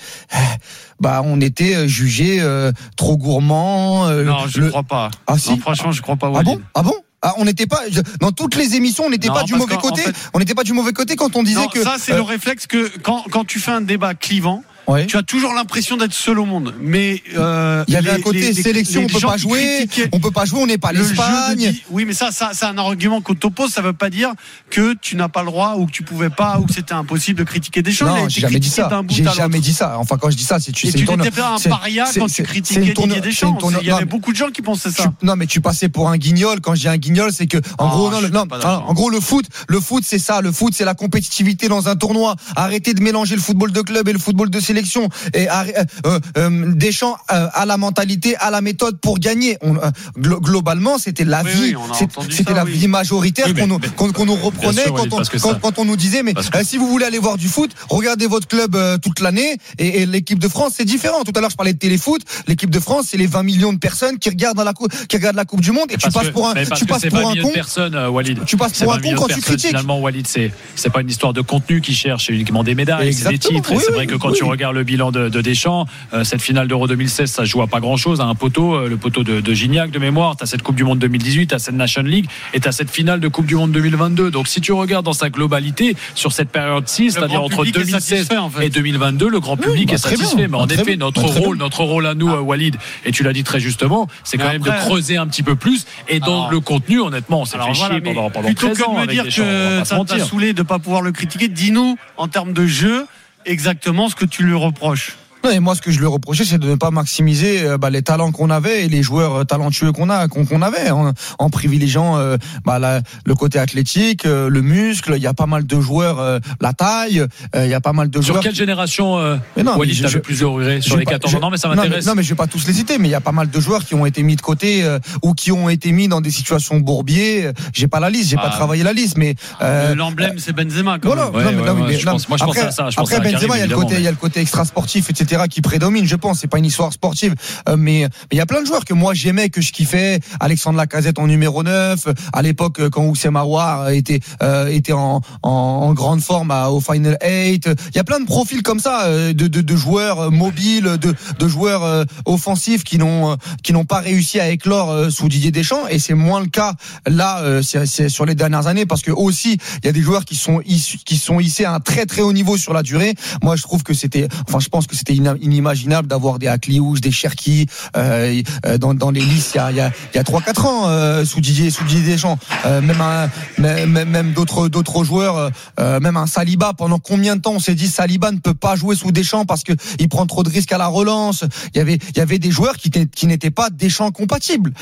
bah on était jugé euh, trop gourmand. Euh, non, je ne le... crois pas. Ah si. Non, franchement, je crois pas. Walid. Ah bon Ah bon Ah, on n'était pas dans toutes les émissions, on n'était pas du mauvais côté. Fait... On n'était pas du mauvais côté quand on disait non, que. Ça, c'est euh... le réflexe que quand quand tu fais un débat clivant. Ouais. Tu as toujours l'impression d'être seul au monde, mais euh, il y avait les, un côté les, sélection, les, les on peut pas jouer, on peut pas jouer, on n'est pas l'Espagne. Oui, mais ça, ça, c'est un argument qu'on t'oppose. Ça veut pas dire que tu n'as pas le droit ou que tu pouvais pas ou que c'était impossible de critiquer des choses. Non, j'ai jamais dit ça. J'ai jamais dit ça. Enfin, quand je dis ça, c'est tu. Et c'est tu tourne... n'étais pas un paria quand tu critiquais Didier Deschamps. Tourne... Il y avait beaucoup de gens qui pensaient ça. Non, mais tu passais pour un guignol. Quand je dis un guignol, c'est que en gros, non, non, en gros, le foot, le foot, c'est ça. Le foot, c'est la compétitivité dans un tournoi. Arrêtez de mélanger le football de club et le football de sélection. Et Euh, euh, Deschamps euh, a la mentalité, a la méthode pour gagner. On, euh, glo- globalement, c'était la oui, vie, oui, c'est, c'était ça, la oui. vie majoritaire oui, mais, qu'on, nous, mais, qu'on, qu'on nous reprenait sûr, quand, oui, on, quand, ça... quand on nous disait mais que... euh, si vous voulez aller voir du foot, regardez votre club euh, toute l'année et, et l'équipe de France c'est différent. Tout à l'heure je parlais de téléfoot, l'équipe de France c'est les vingt millions de personnes qui regardent la coupe, qui regardent la Coupe du Monde et, et tu passes que, pour un, tu passes pour un con. Personnes, euh, Walid. Tu passes pour un con quand tu critiques. Finalement, Walid, c'est c'est pas une histoire de contenu qui cherche, c'est uniquement des médailles, exactement, c'est des titres. Oui, et c'est vrai que quand oui. tu regardes le bilan de, de Deschamps, euh, cette finale d'Euro deux mille seize, ça se joue à pas grand chose, à un poteau, le poteau de, de Gignac de mémoire. T'as cette Coupe du Monde deux mille dix-huit, t'as cette Nation League et t'as cette finale de Coupe du Monde deux mille vingt-deux. Donc si tu regardes dans sa globalité sur cette période-ci, c'est-à-dire entre deux mille seize en fait. et deux mille vingt-deux, le grand public oui, bah, est satisfait. Bien. Mais en bah, effet, notre bah, rôle, notre rôle à nous, ah. Walid, et tu l'as dit très justement, c'est quand mais même après, de creuser un petit peu plus. Et dans alors, le contenu, honnêtement, on s'est fait voilà, chier pendant pendant plutôt treize ans. Plutôt que de me dire que ça t'a saoulé de pas pouvoir le critiquer, dis-nous en termes de jeu exactement ce que tu lui reproches. Non, et moi, ce que je lui reprochais, c'est de ne pas maximiser euh, bah, les talents qu'on avait et les joueurs euh, talentueux qu'on a, qu'on, qu'on avait, en, en privilégiant euh, bah, la, le côté athlétique, euh, le muscle. Il y a pas mal de joueurs, euh, la taille. Euh, il y a pas mal de sur joueurs. Sur quelle génération, euh, non, Walid, t'as le plus de regrets sur les quatorze ans? Non, mais ça m'intéresse. Non, mais, non, mais je vais pas tous les citer, mais il y a pas mal de joueurs qui ont été mis de côté euh, ou qui ont été mis dans des situations bourbiers. J'ai pas la liste, j'ai ah, pas travaillé la liste, mais euh, l'emblème, c'est Benzema. Quand voilà. même. Non, mais, non, mais, je pense, moi, je après, pense à ça. Je après pense Benzema, il y a le côté, il y a le côté extra sportif, et cetera, qui prédomine. Je pense, c'est pas une histoire sportive, euh, mais il y a plein de joueurs que moi j'aimais, que je kiffais. Alexandre Lacazette en numéro neuf, à l'époque quand Oussem Aouar était euh, était en, en, en grande forme à, au Final eight. Il y a plein de profils comme ça, euh, de, de, de joueurs mobiles, de, de joueurs euh, offensifs qui n'ont euh, qui n'ont pas réussi à éclore euh, sous Didier Deschamps, et c'est moins le cas là, euh, c'est, c'est sur les dernières années, parce que aussi il y a des joueurs qui sont issus, qui sont hissés à un très très haut niveau sur la durée. Moi je trouve que c'était, enfin je pense que c'était inimaginable d'avoir des Akliouche, des Cherki euh, dans, dans les listes il y a, il y a, il y a trois quatre ans euh, sous Didier sous Didier Deschamps, euh, même, un, même même d'autres d'autres joueurs, euh, même un Saliba. Pendant combien de temps on s'est dit Saliba ne peut pas jouer sous Deschamps parce que il prend trop de risques à la relance. Il y avait il y avait des joueurs qui, qui n'étaient pas Deschamps compatibles,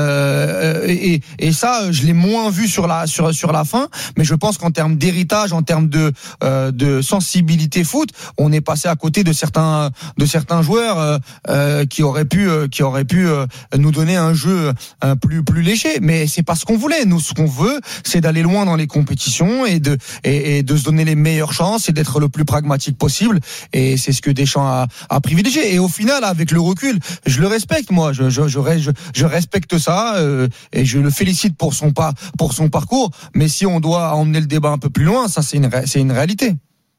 euh, et, et ça je l'ai moins vu sur la sur sur la fin, mais je pense qu'en termes d'héritage, en termes de euh, de sensibilité foot, on est passé à côté de certains de certains joueurs euh, euh, qui auraient pu euh, qui auraient pu euh, nous donner un jeu euh, plus plus léger. Mais c'est pas ce qu'on voulait. Nous, ce qu'on veut, c'est d'aller loin dans les compétitions et de et, et de se donner les meilleures chances et d'être le plus pragmatique possible. Et c'est ce que Deschamps a, a privilégié. Et au final, avec le recul, je le respecte. Moi, je je je, je respecte ça euh, et je le félicite pour son pas pour son parcours. Mais si on doit emmener le débat un peu plus loin, ça c'est une c'est une réalité.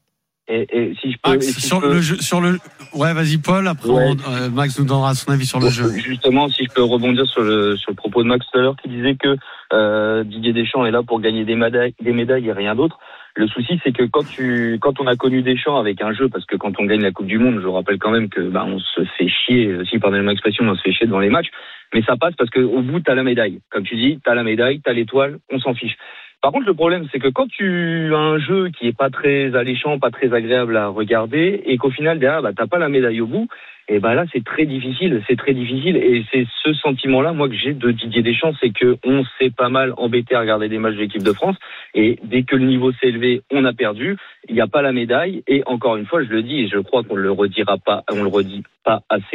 Et, et si je peux, Max, et si sur je peux... le jeu, sur le, ouais, vas-y Paul. Après, ouais. on, euh, Max nous donnera son avis sur le bon, jeu. Justement, si je peux rebondir sur le sur le propos de Max tout à l'heure, qui disait que euh, Didier Deschamps est là pour gagner des médailles, des médailles et rien d'autre. Le souci, c'est que quand tu, quand on a connu Deschamps avec un jeu, parce que quand on gagne la Coupe du Monde, je rappelle quand même que bah on se fait chier, si pardonnez-moi l'expression, on se fait chier devant les matchs, mais ça passe parce que au bout t'as la médaille. Comme tu dis, t'as la médaille, t'as l'étoile, on s'en fiche. Par contre, le problème, c'est que quand tu as un jeu qui est pas très alléchant, pas très agréable à regarder, et qu'au final, derrière, bah, t'as pas la médaille au bout, et ben bah là, c'est très difficile, c'est très difficile, et c'est ce sentiment-là, moi, que j'ai de Didier Deschamps, c'est que on s'est pas mal embêté à regarder des matchs de l'équipe de France, et dès que le niveau s'est élevé, on a perdu, il n'y a pas la médaille, et encore une fois, je le dis, et je crois qu'on le redira pas, on le redit pas assez,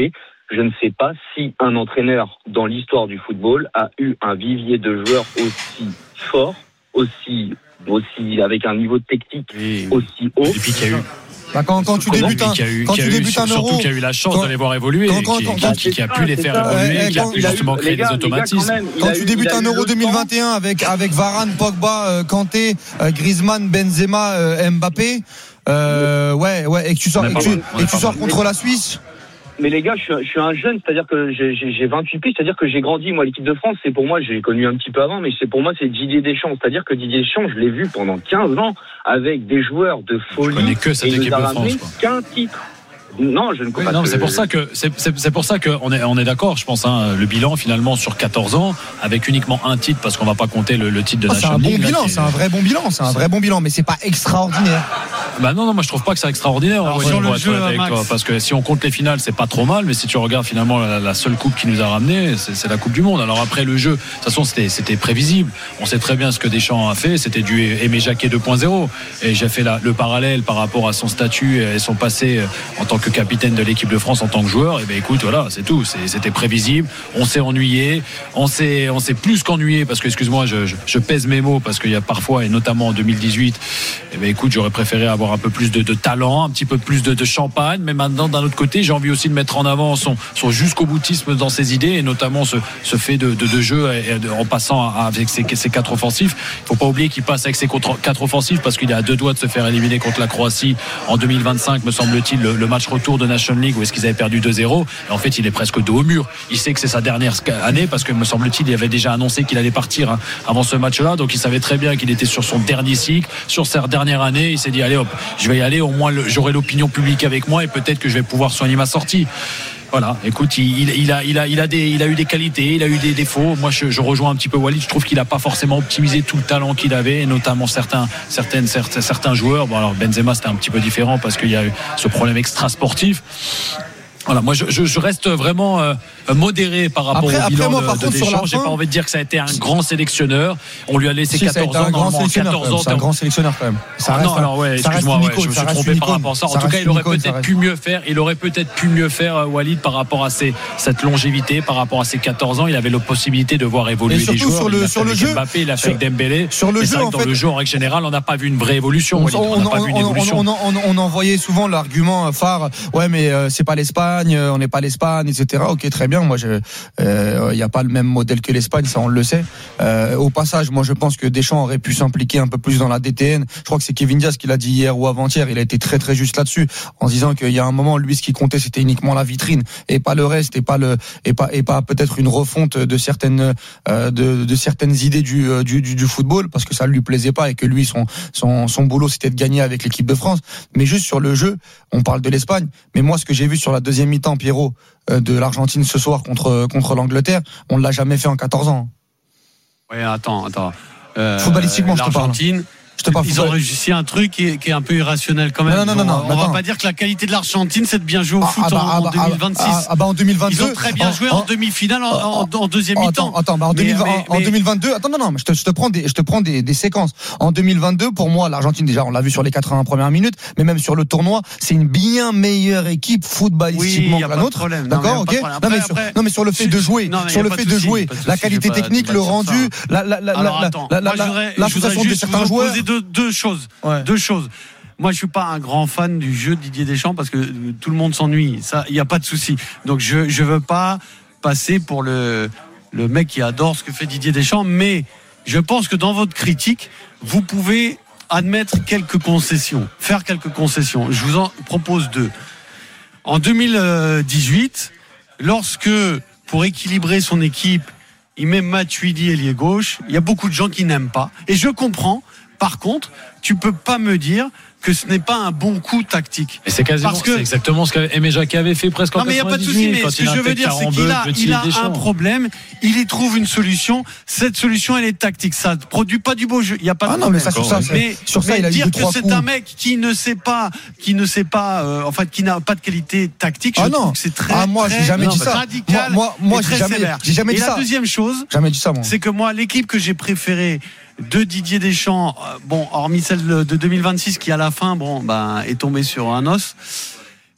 Je ne sais pas si un entraîneur dans l'histoire du football a eu un vivier de joueurs aussi fort, aussi, aussi avec un niveau technique oui. aussi haut. Et puis qu'il y a eu. Bah quand, quand tu débutes un, eu, quand tu eu, débutes un euro, surtout qui a eu la chance quand, de les voir évoluer, quand, quand, qui, quand, qui, qui a pu les faire évoluer, qui a pu justement créer des automatismes. Quand tu débutes un euro deux mille vingt et un avec avec Varane, Pogba, Kanté, Griezmann, Benzema, Mbappé, euh, ouais ouais, et que tu sors, et que tu, et tu sors contre la Suisse. Mais les gars, je suis, je suis un jeune, c'est-à-dire que j'ai, j'ai vingt-huit piges, c'est-à-dire que j'ai grandi. Moi, l'équipe de France, c'est pour moi, j'ai connu un petit peu avant, mais c'est pour moi, c'est Didier Deschamps. C'est-à-dire que Didier Deschamps, je l'ai vu pendant quinze ans avec des joueurs de folie. Je connais que cette équipe de France. Qu'un titre. Non, je ne connais oui, pas. Non, c'est pour ça que c'est, c'est, c'est pour ça que on est on est d'accord, je pense. Hein, le bilan finalement sur quatorze ans avec uniquement un titre parce qu'on va pas compter le, le titre de oh, National League. C'est un bon bilan, là, c'est un vrai bon bilan, c'est un vrai bon bilan, mais c'est pas extraordinaire. Bah non non, moi je trouve pas que c'est extraordinaire. Alors, ouais, sur ouais, le jeu, avec toi, parce que si on compte les finales, c'est pas trop mal, mais si tu regardes finalement la, la seule coupe qui nous a ramené, c'est, c'est la Coupe du Monde. Alors après le jeu, de toute façon c'était c'était prévisible. On sait très bien ce que Deschamps a fait, c'était du Aimé Jacquet deux point zéro. Et j'ai fait la, le parallèle par rapport à son statut et son passé en tant que capitaine de l'équipe de France en tant que joueur. Et ben écoute, voilà, c'est tout. C'est, c'était prévisible. On s'est ennuyé. On s'est, on s'est plus qu'ennuyé parce que, excuse-moi, je, je, je pèse mes mots parce qu'il y a parfois, et notamment en deux mille dix-huit, et ben écoute, j'aurais préféré avoir un peu plus de, de talent, un petit peu plus de, de champagne. Mais maintenant, d'un autre côté, j'ai envie aussi de mettre en avant son, son jusqu'au boutisme dans ses idées et notamment ce, ce fait de, de, de jeu et de, en passant avec ses, ses quatre offensifs. Il faut pas oublier qu'il passe avec ses quatre offensifs parce qu'il est à deux doigts de se faire éliminer contre la Croatie en deux mille vingt-cinq, me semble-t-il, le, le match retour de National League où est-ce qu'ils avaient perdu deux zéro. Et en fait, il est presque dos au mur. Il sait que c'est sa dernière année parce que, me semble-t-il, il avait déjà annoncé qu'il allait partir hein, avant ce match-là. Donc, il savait très bien qu'il était sur son dernier cycle, sur sa dernière année. Il s'est dit, allez hop, je vais y aller. Au moins, le, j'aurai l'opinion publique avec moi et peut-être que je vais pouvoir soigner ma sortie. Voilà, écoute, il, il, il, a, il, a, il, a des, il a eu des qualités, il a eu des défauts. Moi, je, je rejoins un petit peu Walid. Je trouve qu'il n'a pas forcément optimisé tout le talent qu'il avait, et notamment certains, certaines, certains, certains joueurs. Bon, alors Benzema, c'était un petit peu différent parce qu'il y a eu ce problème extra-sportif. Voilà, moi je, je, je reste vraiment euh, modéré par rapport après, au bilan moi, de, par de contre, Deschamps. J'ai fin... pas envie de dire que ça a été un grand sélectionneur. On lui a laissé si, quatorze ans. Normalement, quatorze ans. C'est un grand sélectionneur quand même. Ça ah non, alors ouais, excuse-moi, ouais, je me suis trompé par rapport à ça. En tout cas, il aurait peut-être pu mieux faire. Il aurait peut-être pu mieux faire, Walid, par rapport à ses, cette longévité, par rapport à ses quatorze ans. Il avait la possibilité de voir évoluer les joueurs. Sur le, sur le jeu, Mbappé, il a fait avec Dembélé. Sur le jeu, dans le jeu en règle générale, on n'a pas vu une vraie évolution. On n'a pas vu une évolution. On envoyait souvent l'argument phare. Ouais, mais c'est pas l'Espagne. On n'est pas l'Espagne, et cetera. Ok, très bien. Moi, il euh, n'y a pas le même modèle que l'Espagne, ça on le sait. Euh, au passage, moi je pense que Deschamps aurait pu s'impliquer un peu plus dans la D T N. Je crois que c'est Kevin Diaz qui l'a dit hier ou avant-hier. Il a été très très juste là-dessus, en disant qu'il y a un moment, lui, ce qui comptait, c'était uniquement la vitrine et pas le reste, et pas le et pas et pas peut-être une refonte de certaines euh, de, de certaines idées du, du du du football, parce que ça lui plaisait pas et que lui son son son boulot c'était de gagner avec l'équipe de France. Mais juste sur le jeu, on parle de l'Espagne, mais moi ce que j'ai vu sur la deuxième mi-temps, Pierrot, de l'Argentine ce soir contre contre l'Angleterre, on ne l'a jamais fait en quatorze ans. Oui, attends, attends. Euh, Footballistiquement, je te parle. L'Argentine, ils ont réussi un truc qui est, qui est un peu irrationnel quand même. Non, non, non, non, on non, va pas dire que la qualité de l'Argentine, c'est de bien jouer au foot ah, bah, en, en bah, deux mille vingt-six. Ah, ah bah en deux mille vingt-deux. Ils ont très bien en, joué en, en demi-finale, en, en, en deuxième oh, mi-temps. Attends, attends bah en, mais, mais, en, en deux mille vingt-deux. Attends, non, non, je te, je te prends des, je te prends des, des séquences. En deux mille vingt-deux, pour moi, l'Argentine, déjà, on l'a vu sur les quatre-vingts premières minutes, mais même sur le tournoi, c'est une bien meilleure équipe footballistiquement oui, que la nôtre. D'accord, ok. Non, mais sur, non, mais sur le fait de jouer, sur le fait de jouer, la qualité technique, le rendu, la, la, la, la, la, la, l'association de certains joueurs. Deux choses, deux choses. Moi, je suis pas un grand fan du jeu de Didier Deschamps parce que tout le monde s'ennuie. Ça, il y a pas de souci. Donc, je je veux pas passer pour le le mec qui adore ce que fait Didier Deschamps, mais je pense que dans votre critique, vous pouvez admettre quelques concessions, faire quelques concessions. Je vous en propose deux. En deux mille dix-huit, lorsque pour équilibrer son équipe, il met Matuidi ailier gauche, il y a beaucoup de gens qui n'aiment pas, et je comprends. Par contre, tu peux pas me dire que ce n'est pas un bon coup tactique. Et c'est quasiment, Parce que, c'est exactement ce qu'Aimé Jacquet avait fait presque en quatre-vingt-dix-huit. Non, mais il n'y a pas de souci, mais ce que je veux dire, c'est qu'il a, il a un problème, il y trouve une solution. Cette solution, elle est tactique. Ça ne produit pas du beau jeu. Il n'y a pas de ah problème. Non, mais ça, sur ça, mais, sur ça, mais il a dire eu que c'est coups. Un mec qui ne sait pas, qui ne sait pas, euh, en fait, qui n'a pas de qualité tactique, je ah trouve non. que c'est très, ah, moi, très j'ai jamais dit ça. radical moi, moi, moi, et très j'ai jamais, sévère. J'ai jamais dit et ça. la deuxième chose, jamais dit ça, moi. c'est que moi, l'équipe que j'ai préférée de Didier Deschamps, bon, hormis celle de deux mille vingt-six qui à la fin, bon, bah, est tombée sur un os.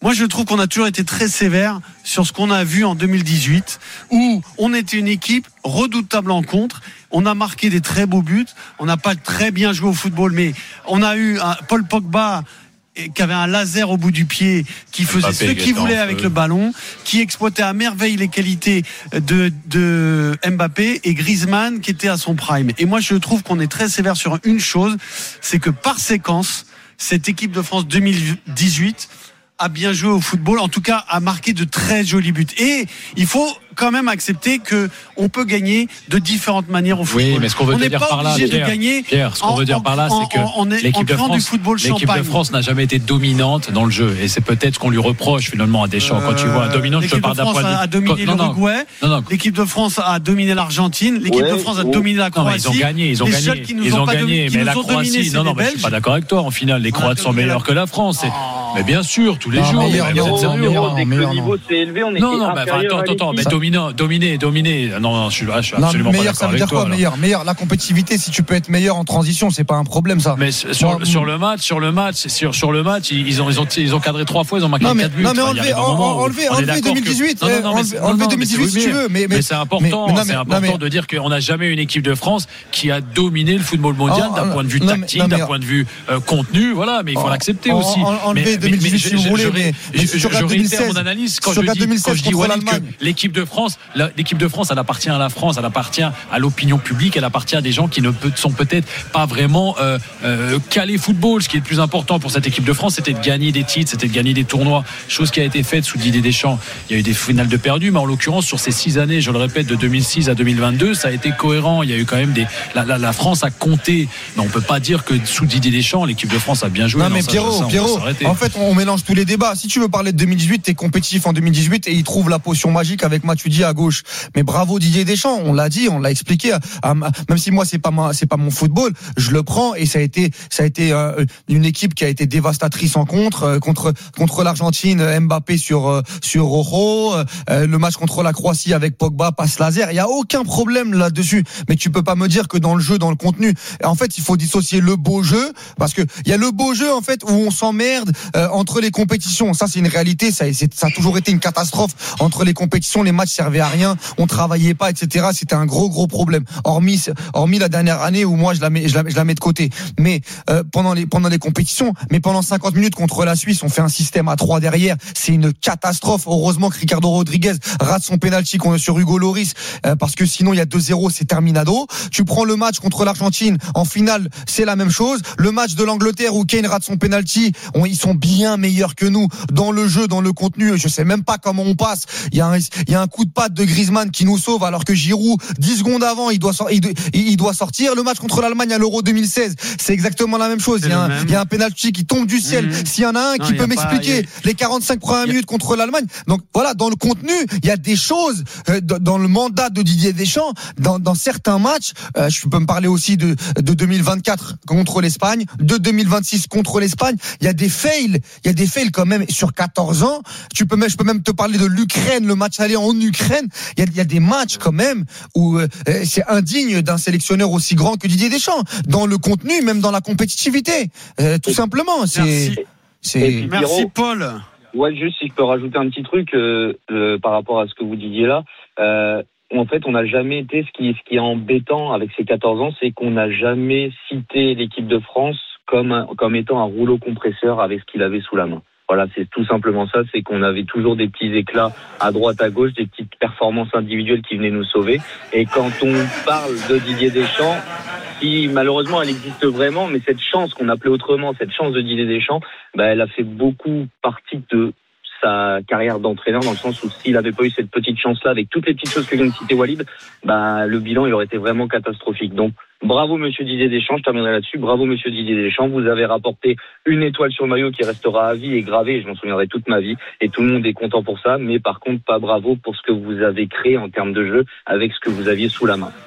moi je trouve qu'on a toujours été très sévère sur ce qu'on a vu en deux mille dix-huit, où on était une équipe redoutable en contre. On a marqué des très beaux buts. On n'a pas très bien joué au football, mais on a eu un Paul Pogba qui avait un laser au bout du pied, qui faisait Mbappé, ce qu'il voulait avec le ballon, qui exploitait à merveille les qualités de, de Mbappé, et Griezmann qui était à son prime. Et moi je trouve qu'on est très sévère sur une chose, c'est que par séquence, cette équipe de France deux mille dix-huit a bien joué au football, en tout cas a marqué de très jolis buts. Et il faut quand même accepter que on peut gagner de différentes manières au football. Oui, mais ce qu'on veut on n'est dire pas par là, obligé Pierre, de gagner. Pierre, ce qu'on en, veut dire par là, c'est que en, en, l'équipe, de France, du football l'équipe de France n'a jamais été dominante dans le jeu, et c'est peut-être ce qu'on lui reproche finalement à Deschamps. Euh, quand tu vois un dominant, je te parle d'un point de vue. L'équipe de France a dominé l'Uruguay. L'équipe de France a dominé l'Argentine. L'équipe ouais, de France a ouais. dominé la Croatie. Non, ils ont gagné, ils ont les gagné, qui nous ils ont, ont pas gagné. Dominé, mais la Croatie, non, non, je suis pas d'accord avec toi. En finale, les Croates sont meilleurs que la France. Mais bien sûr, tous les jours. Dès que le niveau s'est élevé, on était non, non, bah, attends, attends, attends, mais dominant, dominer, dominer. Non, non, je suis, je suis absolument non, meilleur, pas d'accord ça veut dire avec quoi, toi. Meilleur, meilleur, la compétitivité, si tu peux être meilleur en transition, c'est pas un problème, ça. Mais sur, Moi, sur le match, sur le match, sur, sur le match, ils ont, ils ont, ils ont cadré trois fois, ils ont marqué non, mais, quatre buts. Non, mais enlever, enlever, enlever deux mille dix-huit, que... non, non, enlever, non, enlever deux mille dix-huit si tu veux. Mais, mais, mais c'est important, mais, mais, c'est important mais, de dire qu'on n'a jamais une équipe de France qui a dominé le football mondial oh, d'un point de vue non, tactique, d'un point de vue euh, contenu, voilà, mais il faut oh, l'accepter oh, aussi. Enlever deux mille dix-huit si vous voulez, mais je réitère mon analyse quand je dis Walid que l'équipe de France, l'équipe de France, elle appartient à la France, elle appartient à l'opinion publique, elle appartient à des gens qui ne sont peut-être pas vraiment euh, euh, calés football. Ce qui est le plus important pour cette équipe de France, c'était de gagner des titres, c'était de gagner des tournois, chose qui a été faite sous Didier Deschamps. Il y a eu des finales de perdus, mais en l'occurrence sur ces six années, je le répète, de deux mille six à deux mille vingt-deux, ça a été cohérent. Il y a eu quand même des la, la, la France a compté, mais on peut pas dire que sous Didier Deschamps l'équipe de France a bien joué. Non, non mais Pierrot, Pierrot, en fait on mélange tous les débats. Si tu veux parler de deux mille dix-huit, t'es compétitif en deux mille dix-huit et il trouve la potion magique avec Matuidi à gauche. Mais bravo Didier Deschamps, on l'a dit, on l'a expliqué. Même si moi c'est pas ma, c'est pas mon football, je le prends et ça a été, ça a été une équipe qui a été dévastatrice en contre, contre, contre l'Argentine, Mbappé sur sur Rojo, le match contre la Croatie avec Pogba, passe laser. Il y a aucun problème là-dessus. Mais tu peux pas me dire que dans le jeu, dans le contenu, en fait, il faut dissocier le beau jeu parce que il y a le beau jeu en fait où on s'emmerde euh, entre les compétitions. Ça c'est une réalité. Ça, c'est, ça a toujours été une catastrophe entre les compétitions. Les matchs servaient à rien, on travaillait pas, et cetera. C'était un gros gros problème. Hormis hormis la dernière année où moi je la mets je la, je la mets de côté. Mais euh, pendant les pendant les compétitions, mais pendant cinquante minutes contre la Suisse, on fait un système à trois derrière. C'est une catastrophe. Heureusement que Ricardo Rodriguez rate son penalty sur Hugo Lloris euh, parce que sinon il y a deux zéro, c'est terminado. Tu prends le match contre l'Argentine en finale, c'est la même chose. Le match de l'Angleterre où Kane rate son penalty, on, ils sont bien meilleurs que nous dans le jeu, dans le contenu. Je sais même pas comment on passe. Il y a un, il y a un coup de patte de Griezmann qui nous sauve alors que Giroud dix secondes avant il doit, il doit, il doit sortir. Le match contre l'Allemagne à l'Euro deux mille seize, c'est exactement la même chose. Il y, a un, il y a un penalty qui tombe du ciel. Mmh. S'il y en a un non, qui peut m'expliquer pas, a... les quarante-cinq premières minutes contre l'Allemagne. Donc voilà, dans le contenu, il y a des choses euh, dans le mandat de Didier Deschamps, dans, dans certains matchs. Euh, je peux me parler aussi de, de deux mille vingt-quatre contre l'Espagne, de deux mille vingt-six contre l'Espagne. Il y a des fails, il y a des fails quand même sur quatorze ans. Tu peux même, je peux même te parler de l'Ukraine, le match aller en Ukraine. Il y a, il y a des matchs quand même où euh, c'est indigne d'un sélectionneur aussi grand que Didier Deschamps, dans le contenu, même dans la compétitivité. Euh, tout simplement. C'est, Merci. c'est... Puis, Merci Paul. Ouais, juste si je peux rajouter un petit truc euh, euh, par rapport à ce que vous disiez là. Euh, en fait, on n'a jamais été, ce qui, ce qui est embêtant avec ces quatorze ans, c'est qu'on n'a jamais cité l'équipe de France comme, un, comme étant un rouleau compresseur avec ce qu'il avait sous la main. Voilà, c'est tout simplement ça, c'est qu'on avait toujours des petits éclats à droite, à gauche, des petites performances individuelles qui venaient nous sauver. Et quand on parle de Didier Deschamps, qui malheureusement elle existe vraiment, mais cette chance qu'on appelait autrement, cette chance de Didier Deschamps, bah, elle a fait beaucoup partie de sa carrière d'entraîneur, dans le sens où s'il n'avait pas eu cette petite chance-là, avec toutes les petites choses que vient de citer Walid, bah, le bilan il aurait été vraiment catastrophique. Donc bravo monsieur Didier Deschamps, je terminerai là-dessus, bravo monsieur Didier Deschamps, vous avez rapporté une étoile sur le maillot qui restera à vie et gravée, et je m'en souviendrai toute ma vie, et tout le monde est content pour ça, mais par contre pas bravo pour ce que vous avez créé en termes de jeu avec ce que vous aviez sous la main.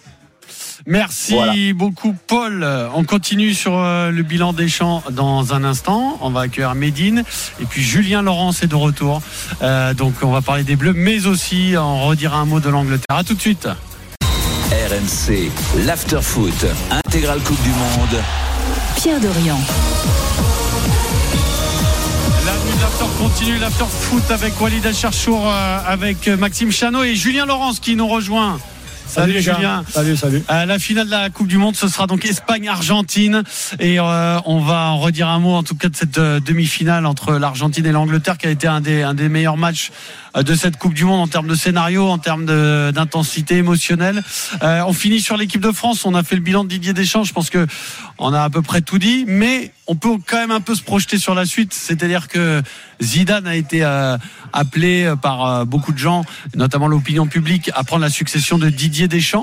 Merci voilà. beaucoup Paul. On continue sur le bilan Deschamps dans un instant. On va accueillir Médine et puis Julien Laurence est de retour. Euh, donc on va parler des Bleus, mais aussi on redira un mot de l'Angleterre. À tout de suite. R M C, l'Afterfoot, intégrale Coupe du Monde. Pierre Dorian. La L'after continue, l'after foot avec Walid Acharchour, euh, avec Maxime Chano et Julien Laurence qui nous rejoint. Salut, salut Julien. Salut, salut. Euh, la finale de la Coupe du Monde, ce sera donc Espagne-Argentine. Et euh, on va en redire un mot, en tout cas, de cette euh, demi-finale entre l'Argentine et l'Angleterre, qui a été un des, un des meilleurs matchs euh, de cette Coupe du Monde en termes de scénario, en termes de, d'intensité émotionnelle. Euh, on finit sur l'équipe de France. On a fait le bilan de Didier Deschamps. Je pense que on a à peu près tout dit, mais on peut quand même un peu se projeter sur la suite. C'est-à-dire que Zidane a été euh, appelé par euh, beaucoup de gens, notamment l'opinion publique, à prendre la succession de Didier Deschamps.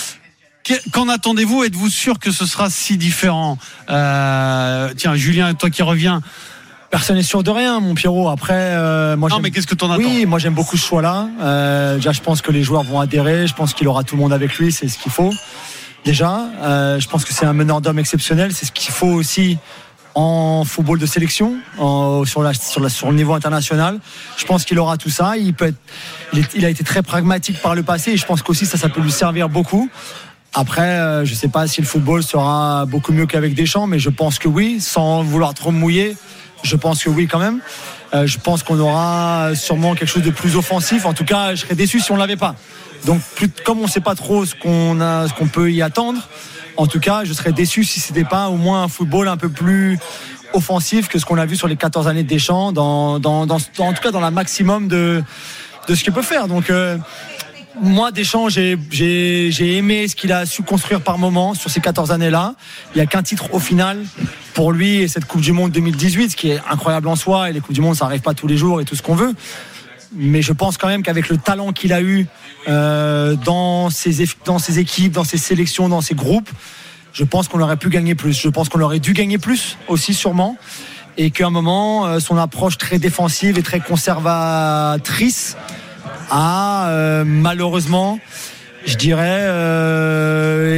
Qu'en attendez-vous ? Êtes-vous sûr que ce sera si différent ? euh, Tiens, Julien, toi qui reviens. Personne n'est sûr de rien, mon Pierrot. Après, euh, moi, non, j'aime... mais qu'est-ce que t'en attends ? Oui, moi j'aime beaucoup ce choix-là. Euh, déjà, je pense que les joueurs vont adhérer. Je pense qu'il aura tout le monde avec lui. C'est ce qu'il faut. Déjà, euh, je pense que c'est un meneur d'hommes exceptionnel. C'est ce qu'il faut aussi en football de sélection, en, sur, la, sur, la, sur le niveau international. Je pense qu'il aura tout ça. Il, peut être, il, est, il a été très pragmatique par le passé et je pense qu'aussi ça, ça peut lui servir beaucoup. Après, euh, je ne sais pas si le football sera beaucoup mieux qu'avec Deschamps, mais je pense que oui, sans vouloir trop mouiller, je pense que oui quand même. Euh, je pense qu'on aura sûrement quelque chose de plus offensif. En tout cas, je serais déçu si on ne l'avait pas. Donc, plus, comme on ne sait pas trop ce qu'on, a, ce qu'on peut y attendre, en tout cas, je serais déçu si c'était pas au moins un football un peu plus offensif que ce qu'on a vu sur les quatorze années de Deschamps, dans, dans, dans, dans, en tout cas dans la maximum de, de ce qu'il peut faire. Donc, euh, moi, Deschamps, j'ai, j'ai, j'ai aimé ce qu'il a su construire par moment sur ces quatorze années-là. Il n'y a qu'un titre au final pour lui et cette Coupe du Monde deux mille dix-huit, ce qui est incroyable en soi. Et les Coupes du Monde, ça n'arrive pas tous les jours et tout ce qu'on veut. Mais je pense quand même qu'avec le talent qu'il a eu euh, dans, ses, dans ses équipes, dans ses sélections, dans ses groupes, je pense qu'on aurait pu gagner plus. Je pense qu'on aurait dû gagner plus aussi sûrement. Et qu'à un moment, euh, son approche très défensive et très conservatrice a euh, malheureusement, je dirais, euh,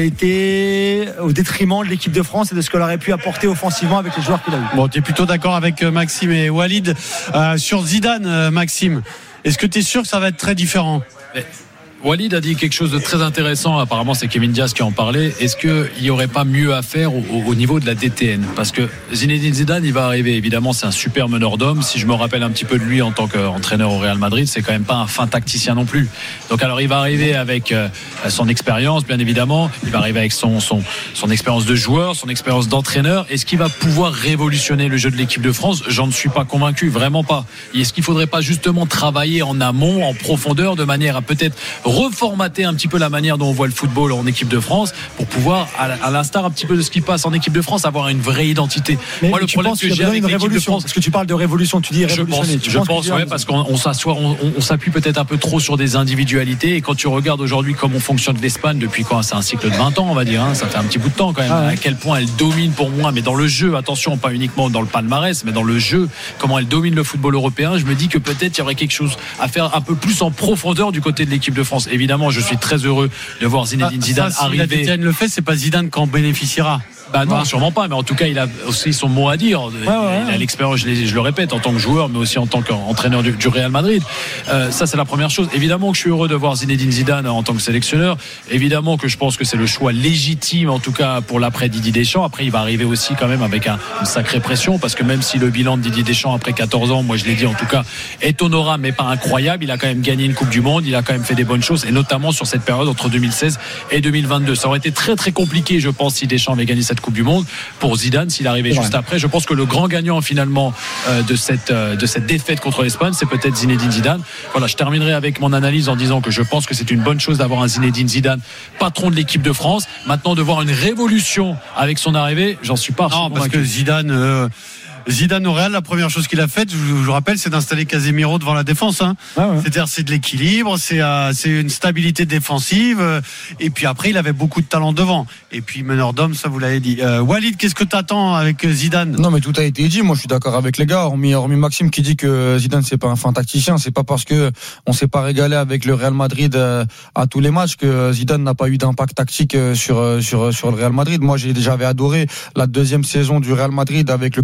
été au détriment de l'équipe de France et de ce qu'elle aurait pu apporter offensivement avec les joueurs qu'il a eu. Bon, tu es plutôt d'accord avec Maxime et Walid. Euh, sur Zidane, euh, Maxime, est-ce que tu es sûr que ça va être très différent ? Mais Walid a dit quelque chose de très intéressant. Apparemment, c'est Kevin Diaz qui en parlait. Est-ce qu'il n'y aurait pas mieux à faire au, au niveau de la D T N ? Parce que Zinedine Zidane, il va arriver. Évidemment, c'est un super meneur d'hommes. Si je me rappelle un petit peu de lui en tant qu'entraîneur au Real Madrid, c'est quand même pas un fin tacticien non plus. Donc, alors, il va arriver avec euh, son expérience, bien évidemment. Il va arriver avec son, son, son expérience de joueur, son expérience d'entraîneur. Est-ce qu'il va pouvoir révolutionner le jeu de l'équipe de France ? J'en ne suis pas convaincu, vraiment pas. Et est-ce qu'il ne faudrait pas justement travailler en amont, en profondeur, de manière à peut-être reformater un petit peu la manière dont on voit le football en équipe de France pour pouvoir, à l'instar un petit peu de ce qui passe en équipe de France, avoir une vraie identité. Mais, Moi, mais le problème que j'ai avec l'équipe de France, parce que tu parles de révolution, tu dis révolutionner. Je pense, je pense ouais, parce qu'on on s'assoit, on, on s'appuie peut-être un peu trop sur des individualités. Et quand tu regardes aujourd'hui comment fonctionne l'Espagne depuis quoi, c'est un cycle de vingt ans, on va dire. Hein, ça fait un petit bout de temps quand même. Ah ouais. À quel point elle domine pour moi, mais dans le jeu. Attention, pas uniquement dans le palmarès, mais dans le jeu. Comment elle domine le football européen. Je me dis que peut-être il y aurait quelque chose à faire un peu plus en profondeur du côté de l'équipe de France. Évidemment, je suis très heureux de voir Zinedine ah, Zidane ça, si arriver. Si Zidane le fait, c'est pas Zidane qui en bénéficiera. Bah non, ouais. Sûrement pas, mais en tout cas, il a aussi son mot à dire. Ouais, il, ouais, il a l'expérience, je, je le répète, en tant que joueur, mais aussi en tant qu'entraîneur du, du Real Madrid. Euh, ça, c'est la première chose. Évidemment que je suis heureux de voir Zinedine Zidane en tant que sélectionneur. Évidemment que je pense que c'est le choix légitime, en tout cas pour l'après Didier Deschamps. Après, il va arriver aussi quand même avec un, une sacrée pression, parce que même si le bilan de Didier Deschamps après quatorze ans, moi je l'ai dit en tout cas, est honorable, mais pas incroyable, il a quand même gagné une Coupe du Monde, il a quand même fait des bonnes choses, et notamment sur cette période entre deux mille seize et deux mille vingt-deux. Ça aurait été très très compliqué, je pense, si Deschamps avait gagné cette Coupe du Monde. Pour Zidane, s'il arrivait ouais. juste après, je pense que le grand gagnant finalement euh, de cette euh, de cette défaite contre l'Espagne, c'est peut-être Zinedine Zidane. Voilà, je terminerai avec mon analyse en disant que je pense que c'est une bonne chose d'avoir un Zinedine Zidane patron de l'équipe de France. Maintenant, de voir une révolution avec son arrivée, j'en suis pas. Non, parce que Zidane. Euh... Zidane au Real, la première chose qu'il a faite, je vous rappelle, c'est d'installer Casemiro devant la défense. Hein. Ah ouais. C'est-à-dire, c'est de l'équilibre, c'est, euh, c'est une stabilité défensive. Euh, et puis après, il avait beaucoup de talent devant. Et puis, meneur d'homme, ça vous l'avez dit. Euh, Walid, qu'est-ce que tu attends avec Zidane ? Non, mais tout a été dit. Moi, je suis d'accord avec les gars. Hormis, hormis Maxime qui dit que Zidane, c'est pas un fin tacticien. C'est pas parce que on s'est pas régalé avec le Real Madrid euh, à tous les matchs que Zidane n'a pas eu d'impact tactique euh, sur sur sur le Real Madrid. Moi, j'ai, j'avais adoré la deuxième saison du Real Madrid avec le caca de l'eau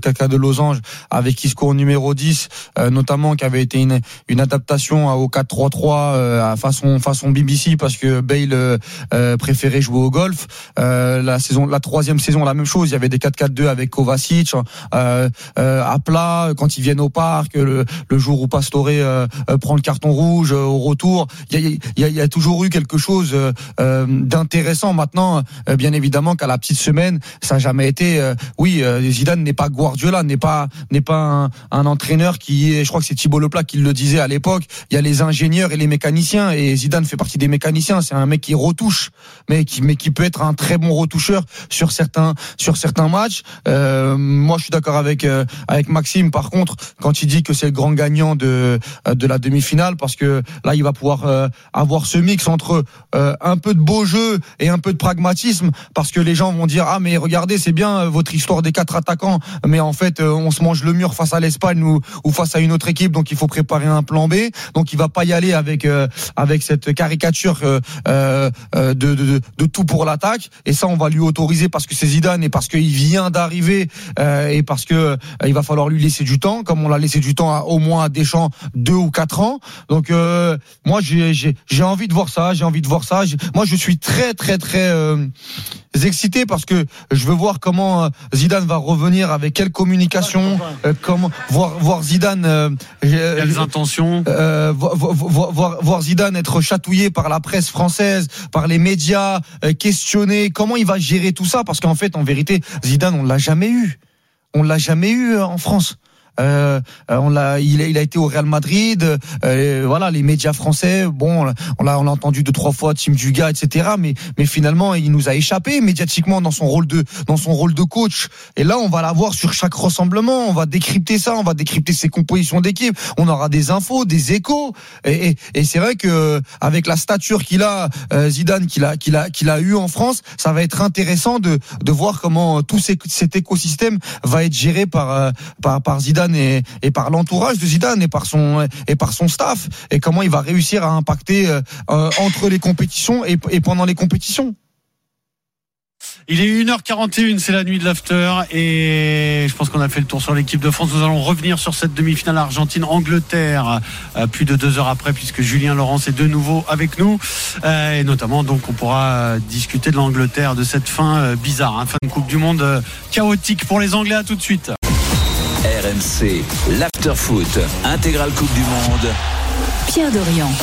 losange avec Isco au numéro dix, euh, notamment qui avait été une, une adaptation au quatre trois trois euh, à façon façon B B C parce que Bale euh, préférait jouer au golf. Euh, la saison, la troisième saison, la même chose. Il y avait des quatre quatre deux avec Kovacic euh, euh, à plat quand ils viennent au parc. Le, le jour où Pastore euh, prend le carton rouge euh, au retour, il y a, il y a, il y a toujours eu quelque chose euh, d'intéressant. Maintenant, euh, bien évidemment qu'à la petite semaine, ça n'a jamais été. Euh, oui, euh, Zidane n'est pas Guardiola, n'est pas n'est pas un, un entraîneur qui est. Je crois que c'est Thibaut Leplat qui le disait à l'époque. Il y a les ingénieurs et les mécaniciens, et Zidane fait partie des mécaniciens. C'est un mec qui retouche, mais qui mais qui peut être un très bon retoucheur sur certains sur certains matchs. Euh, moi, je suis d'accord avec euh, avec Maxime. Par contre, quand il dit que c'est le grand gagnant de de la demi-finale, parce que là, il va pouvoir euh, avoir ce mix entre euh, un peu de beau jeu et un peu de pragmatisme, parce que les gens vont dire ah mais regardez, c'est bien euh, votre histoire des quatre attaquants, mais en fait euh, on se mange le mur face à l'Espagne ou, ou face à une autre équipe, donc il faut préparer un plan B. Donc il va pas y aller avec euh, avec cette caricature euh, euh, de, de, de de tout pour l'attaque, et ça on va lui autoriser parce que c'est Zidane et parce qu'il vient d'arriver euh, et parce que euh, il va falloir lui laisser du temps, comme on l'a laissé du temps à, au moins à Deschamps deux ou quatre ans. Donc euh, moi j'ai j'ai j'ai envie de voir ça, j'ai envie de voir ça. J'ai, moi je suis très très très euh, excité parce que je veux voir comment Zidane va revenir, avec quelle communication, euh, comment voir voir Zidane euh, quelles euh, intentions euh, voir, voir, voir, voir Zidane être chatouillé par la presse française, par les médias, euh, questionné, comment il va gérer tout ça, parce qu'en fait en vérité Zidane on l'a jamais eu. On l'a jamais eu en France. Euh, on l'a, il a, il a été au Real Madrid. Euh, voilà, les médias français. Bon, on l'a, on l'a entendu deux trois fois, Team Duga, et cetera. Mais, mais finalement, il nous a échappé médiatiquement dans son rôle de, dans son rôle de coach. Et là, on va l'avoir sur chaque rassemblement. On va décrypter ça. On va décrypter ses compositions d'équipe. On aura des infos, des échos. Et, et, et c'est vrai que avec la stature qu'il a, euh, Zidane, qu'il a, qu'il a, qu'il a eu en France, ça va être intéressant de, de voir comment tout ces, cet écosystème va être géré par, euh, par, par Zidane. Et, et par l'entourage de Zidane et par son et par son staff, et comment il va réussir à impacter euh, entre les compétitions et, et pendant les compétitions. Il est une heure quarante et une, c'est la nuit de l'after, et je pense qu'on a fait le tour sur l'équipe de France. Nous allons revenir sur cette demi-finale Argentine-Angleterre euh, plus de deux heures après, puisque Julien Laurens est de nouveau avec nous, euh, et notamment donc on pourra discuter de l'Angleterre, de cette fin euh, bizarre, hein, fin de Coupe du Monde euh, chaotique pour les Anglais. À tout de suite. R M C, l'after-foot, intégrale Coupe du Monde. Pierre Dorian.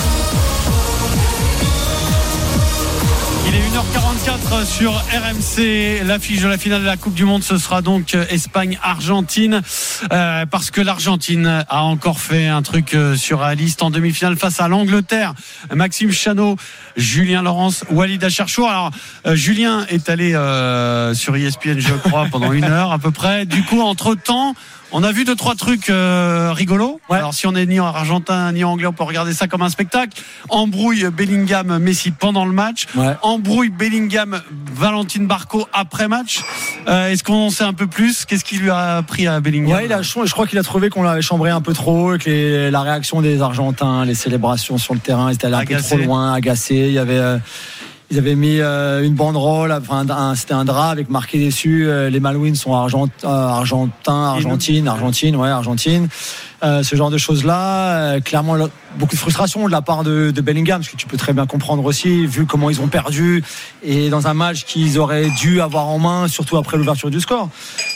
Il est une heure quarante-quatre sur R M C. L'affiche de la finale de la Coupe du Monde, ce sera donc Espagne-Argentine, euh, parce que l'Argentine a encore fait un truc euh, surréaliste en demi-finale face à l'Angleterre. Maxime Chanot, Julien Laurens, Walid Acharchour. Alors euh, Julien est allé euh, sur E S P N, je crois, pendant une heure à peu près. Du coup, entre-temps, on a vu deux trois trucs euh, rigolos. Ouais. Alors si on est ni en argentin ni en anglais, on peut regarder ça comme un spectacle. Embrouille Bellingham Messi pendant le match. Ouais. Embrouille Bellingham Valentine Barco après match. Euh, est-ce qu'on sait un peu plus? Qu'est-ce qui lui a pris à Bellingham? Ouais, il a, je crois qu'il a trouvé qu'on l'avait chambré un peu trop, et que les, la réaction des Argentins, les célébrations sur le terrain, ils étaient allés un peu trop loin, agacés. Il y avait euh, Ils avaient mis euh, une banderole, enfin un, c'était un drap avec marqué dessus euh, les Malouines sont argent, euh, argentins, Argentine, Argentine, ouais, Argentine. Euh, ce genre de choses-là, euh, clairement beaucoup de frustration de la part de, de Bellingham, parce que tu peux très bien comprendre aussi, vu comment ils ont perdu, et dans un match qu'ils auraient dû avoir en main, surtout après l'ouverture du score.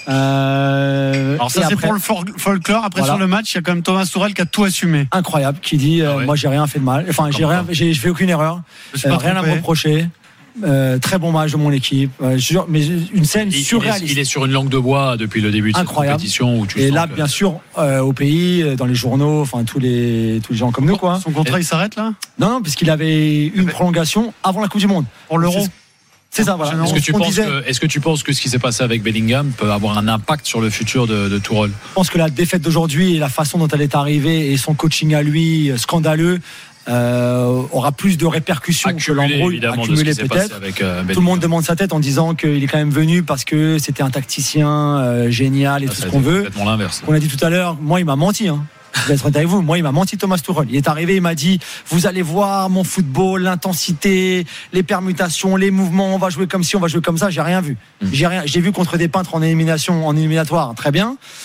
Euh, Alors ça c'est après, pour le folklore. Après voilà. Sur le match, il y a quand même Thomas Tuchel qui a tout assumé. Incroyable, qui dit euh, ah ouais. moi j'ai rien fait de mal, enfin j'ai rien, j'ai, j'ai fait aucune erreur, euh, rien à me reprocher. Euh, très bon match de mon équipe, euh, jure, mais une scène il, surréaliste. Il est, il est sur une langue de bois depuis le début de incroyable. Cette compétition où tu et sens là, que... bien sûr, euh, au pays, dans les journaux, enfin tous les tous les gens comme nous, quoi. Son contrat, il s'arrête là? Non, non, puisqu'il avait une prolongation avant la Coupe du Monde pour l'Euro. C'est, c'est ça, voilà. Est-ce que, tu penses disait... que, est-ce que tu penses que ce qui s'est passé avec Bellingham peut avoir un impact sur le futur de, de Tuchel? Je pense que la défaite d'aujourd'hui et la façon dont elle est arrivée et son coaching à lui scandaleux. Euh, aura plus de répercussions accumulé, que l'embrouille accumulé peut-être avec, euh, tout le monde demande sa tête en disant qu'il est quand même venu parce que c'était un tacticien euh, génial et ah, tout ce qu'on veut. On a dit tout à l'heure, moi il m'a menti hein. Je vais être honnête avec vous, moi il m'a menti Thomas Tuchel. Il est arrivé, il m'a dit vous allez voir mon football, l'intensité, les permutations, les mouvements, on va jouer comme ci, on va jouer comme ça. J'ai rien vu. Mmh. J'ai rien, j'ai vu contre des peintres en élimination, en éliminatoire, très bien.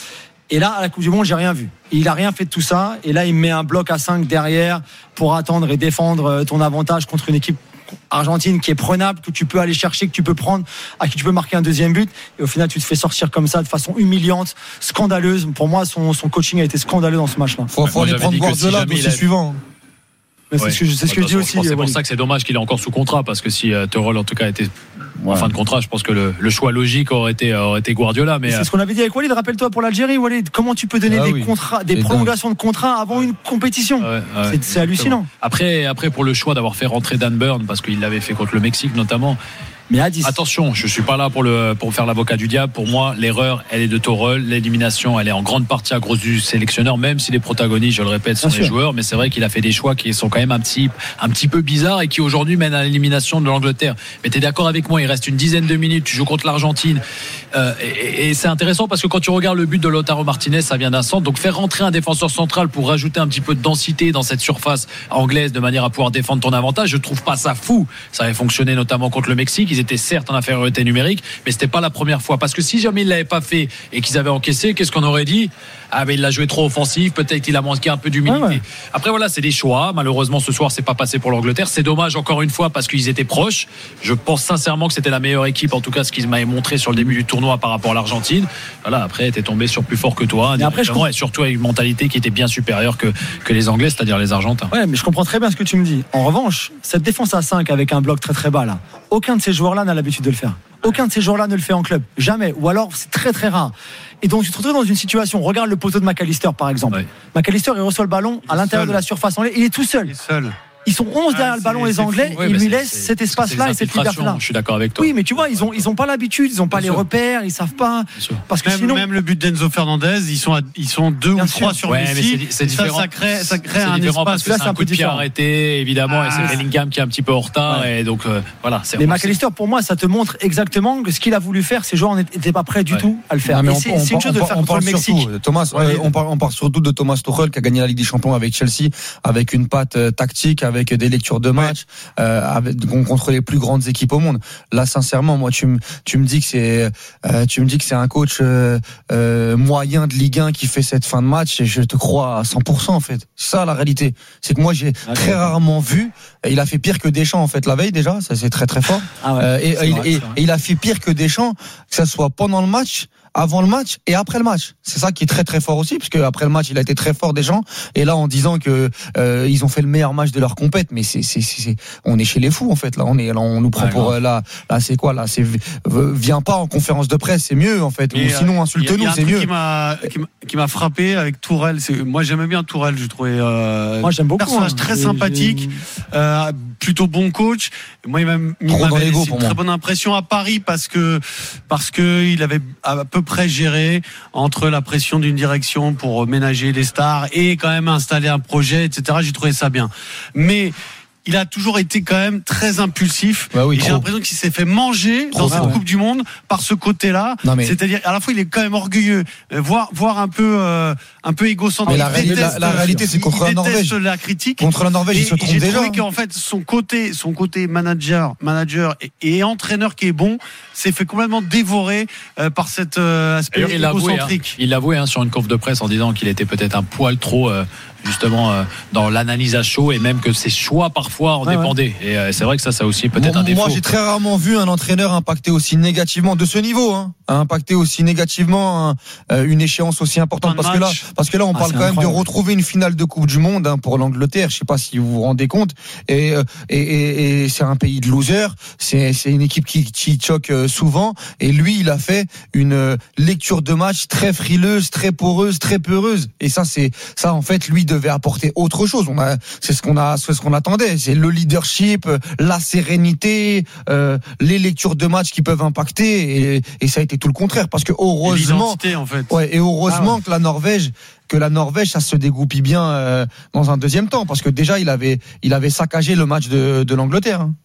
Et là, à la Coupe du Monde, j'ai rien vu. Il a rien fait de tout ça. Et là, il met un bloc à cinq derrière pour attendre et défendre ton avantage contre une équipe argentine qui est prenable, que tu peux aller chercher, que tu peux prendre, à qui tu peux marquer un deuxième but. Et au final, tu te fais sortir comme ça de façon humiliante, scandaleuse. Pour moi, son, son coaching a été scandaleux dans ce match-là. Faut, faut aller prendre Guardiola si c'est suivant. Mais ouais. C'est ce que, c'est ce que je dis aussi. C'est pour ouais. ça que c'est dommage qu'il est encore sous contrat, parce que si euh, Tourelle en tout cas était en ouais. fin de contrat, je pense que le, le choix logique aurait été, aurait été Guardiola. Mais c'est euh... ce qu'on avait dit avec Walid. Rappelle-toi pour l'Algérie, Walid, comment tu peux donner ah, des oui. contrats, des c'est prolongations dingue. de contrats avant une compétition ouais, ouais, C'est, c'est hallucinant. Après, après pour le choix d'avoir fait rentrer Dan Burn, parce qu'il l'avait fait contre le Mexique notamment. Mais à dix. Attention, je suis pas là pour le pour faire l'avocat du diable. Pour moi, l'erreur, elle est de Tourelle. L'élimination, elle est en grande partie à cause du sélectionneur, même si les protagonistes, je le répète, sont Bien les sûr. joueurs. Mais c'est vrai qu'il a fait des choix qui sont quand même un petit un petit peu bizarres et qui aujourd'hui mènent à l'élimination de l'Angleterre. Mais t'es d'accord avec moi? Il reste une dizaine de minutes. Tu joues contre l'Argentine euh, et, et c'est intéressant parce que quand tu regardes le but de Lautaro Martinez, ça vient d'un centre. Donc faire rentrer un défenseur central pour rajouter un petit peu de densité dans cette surface anglaise de manière à pouvoir défendre ton avantage, je trouve pas ça fou. Ça avait fonctionné notamment contre le Mexique. Ils étaient certes en infériorité numérique, mais c'était pas la première fois. Parce que si jamais ils l'avaient pas fait et qu'ils avaient encaissé, qu'est-ce qu'on aurait dit? Ah mais il l'a joué trop offensif, peut-être qu'il a manqué un peu d'humilité. Ouais, ouais. Après voilà, c'est des choix. Malheureusement ce soir c'est pas passé pour l'Angleterre. C'est dommage encore une fois parce qu'ils étaient proches. Je pense sincèrement que c'était la meilleure équipe, en tout cas ce qu'ils m'avaient montré sur le début du tournoi par rapport à l'Argentine. Voilà, après t'es tombé sur plus fort que toi. Et après, je comprends... et surtout avec une mentalité qui était bien supérieure que, que les Anglais, c'est-à-dire les Argentins. Ouais, mais je comprends très bien ce que tu me dis. En revanche, cette défense à cinq avec un bloc très très bas là, aucun de ces joueurs-là n'a l'habitude de le faire. Aucun de ces joueurs-là ne le fait en club, jamais, ou alors c'est très très rare. Et donc tu te retrouves dans une situation, regarde le poteau de McAllister par exemple. Ouais. McAllister il reçoit le ballon à l'intérieur seul. de la surface anglaise, il est tout seul. Il est seul. Ils sont onze derrière ah, le ballon, les Anglais, ouais, ils lui laissent cet espace-là et cette liberté-là. Je suis d'accord avec toi. Oui, mais tu vois, ils ont, ils ont pas l'habitude, ils ont pas bien les sûr. repères, ils savent pas. Parce que même, sinon. Même le but d'Enzo Fernandez, ils sont, à, ils sont deux bien ou sûr. trois sur ouais, Messi. C'est, c'est différent. Ça, ça crée, ça crée un espace. Parce que là, c'est un coup de pied arrêté, évidemment, ah. et c'est Bellingham qui est un petit peu en retard, ouais. et donc, euh, voilà. C'est mais McAllister, pour moi, ça te montre exactement que ce qu'il a voulu faire, ces joueurs n'étaient pas prêts du tout à le faire. C'est une chose de faire contre le Mexique. Thomas, on parle surtout de Thomas Tuchel qui a gagné la Ligue des Champions avec Chelsea, avec une patte tactique, avec des lectures de match euh, avec, contre les plus grandes équipes au monde. Là, sincèrement, moi, tu me tu me dis que c'est euh, tu me dis que c'est un coach euh, euh, moyen de Ligue un qui fait cette fin de match et je te crois à cent pour cent en fait. C'est ça la réalité. C'est que moi, j'ai ah, très rarement vu. Il a fait pire que Deschamps en fait la veille déjà. Ça c'est très très fort. Ah ouais, euh, et, et, vrai, et, et il a fait pire que Deschamps, que ça soit pendant le match, avant le match et après le match. C'est ça qui est très très fort aussi, parce que après le match il a été très fort des gens. Et là en disant que euh, ils ont fait le meilleur match de leur compète, mais c'est c'est c'est on est chez les fous en fait là. On est là, on nous prend ouais, pour euh, là là c'est quoi là c'est viens pas en conférence de presse, c'est mieux en fait. Ou sinon insulte-nous, c'est mieux. Qui m'a qui m'a, qui m'a frappé avec Tourelle, c'est moi j'aimais bien Tourelle, je trouvais euh, moi j'aime beaucoup, personnage hein. très et sympathique, euh, plutôt bon coach. Moi il m'a mis une très bonne impression à Paris parce que parce que il avait à peu près géré entre la pression d'une direction pour ménager les stars et quand même installer un projet, et cetera. J'ai trouvé ça bien. Mais il a toujours été quand même très impulsif. Bah oui, et j'ai l'impression qu'il s'est fait manger trop dans cette ouais. Coupe du Monde par ce côté-là. Mais... C'est-à-dire, à la fois, il est quand même orgueilleux, voire, voire un peu, euh, un peu égocentrique. La, déteste, la, la réalité, c'est contre la Norvège. La critique. Contre la Norvège, et, il se trompe déjà. J'ai trouvé qu'en fait, son côté, son côté manager, manager et, et entraîneur qui est bon, s'est fait complètement dévorer euh, par cet euh, aspect il égocentrique. Il l'avouait hein, sur une conf de presse en disant qu'il était peut-être un poil trop. Euh, justement euh, dans l'analyse à chaud et même que ses choix parfois en ouais, dépendaient ouais. et euh, c'est vrai que ça ça aussi peut-être moi, un défaut. Moi j'ai très rarement vu un entraîneur impacter aussi négativement de ce niveau hein, impacter aussi négativement un, euh, une échéance aussi importante parce que là parce que là on ah, parle quand incroyable. même de retrouver une finale de Coupe du Monde hein, pour l'Angleterre, je sais pas si vous vous rendez compte et euh, et, et, et c'est un pays de losers, c'est c'est une équipe qui qui choque souvent et lui il a fait une lecture de match très frileuse, très poreuse, très peureuse et ça c'est ça en fait lui devait apporter autre chose. On a, c'est ce qu'on a, c'est ce qu'on attendait. C'est le leadership, la sérénité, euh, les lectures de match qui peuvent impacter. Et, et ça a été tout le contraire, parce que heureusement, en fait. ouais, et heureusement ah ouais. que la Norvège, que la Norvège, ça se dégoupille bien euh, dans un deuxième temps, parce que déjà il avait, il avait saccagé le match de, de l'Angleterre. Hein.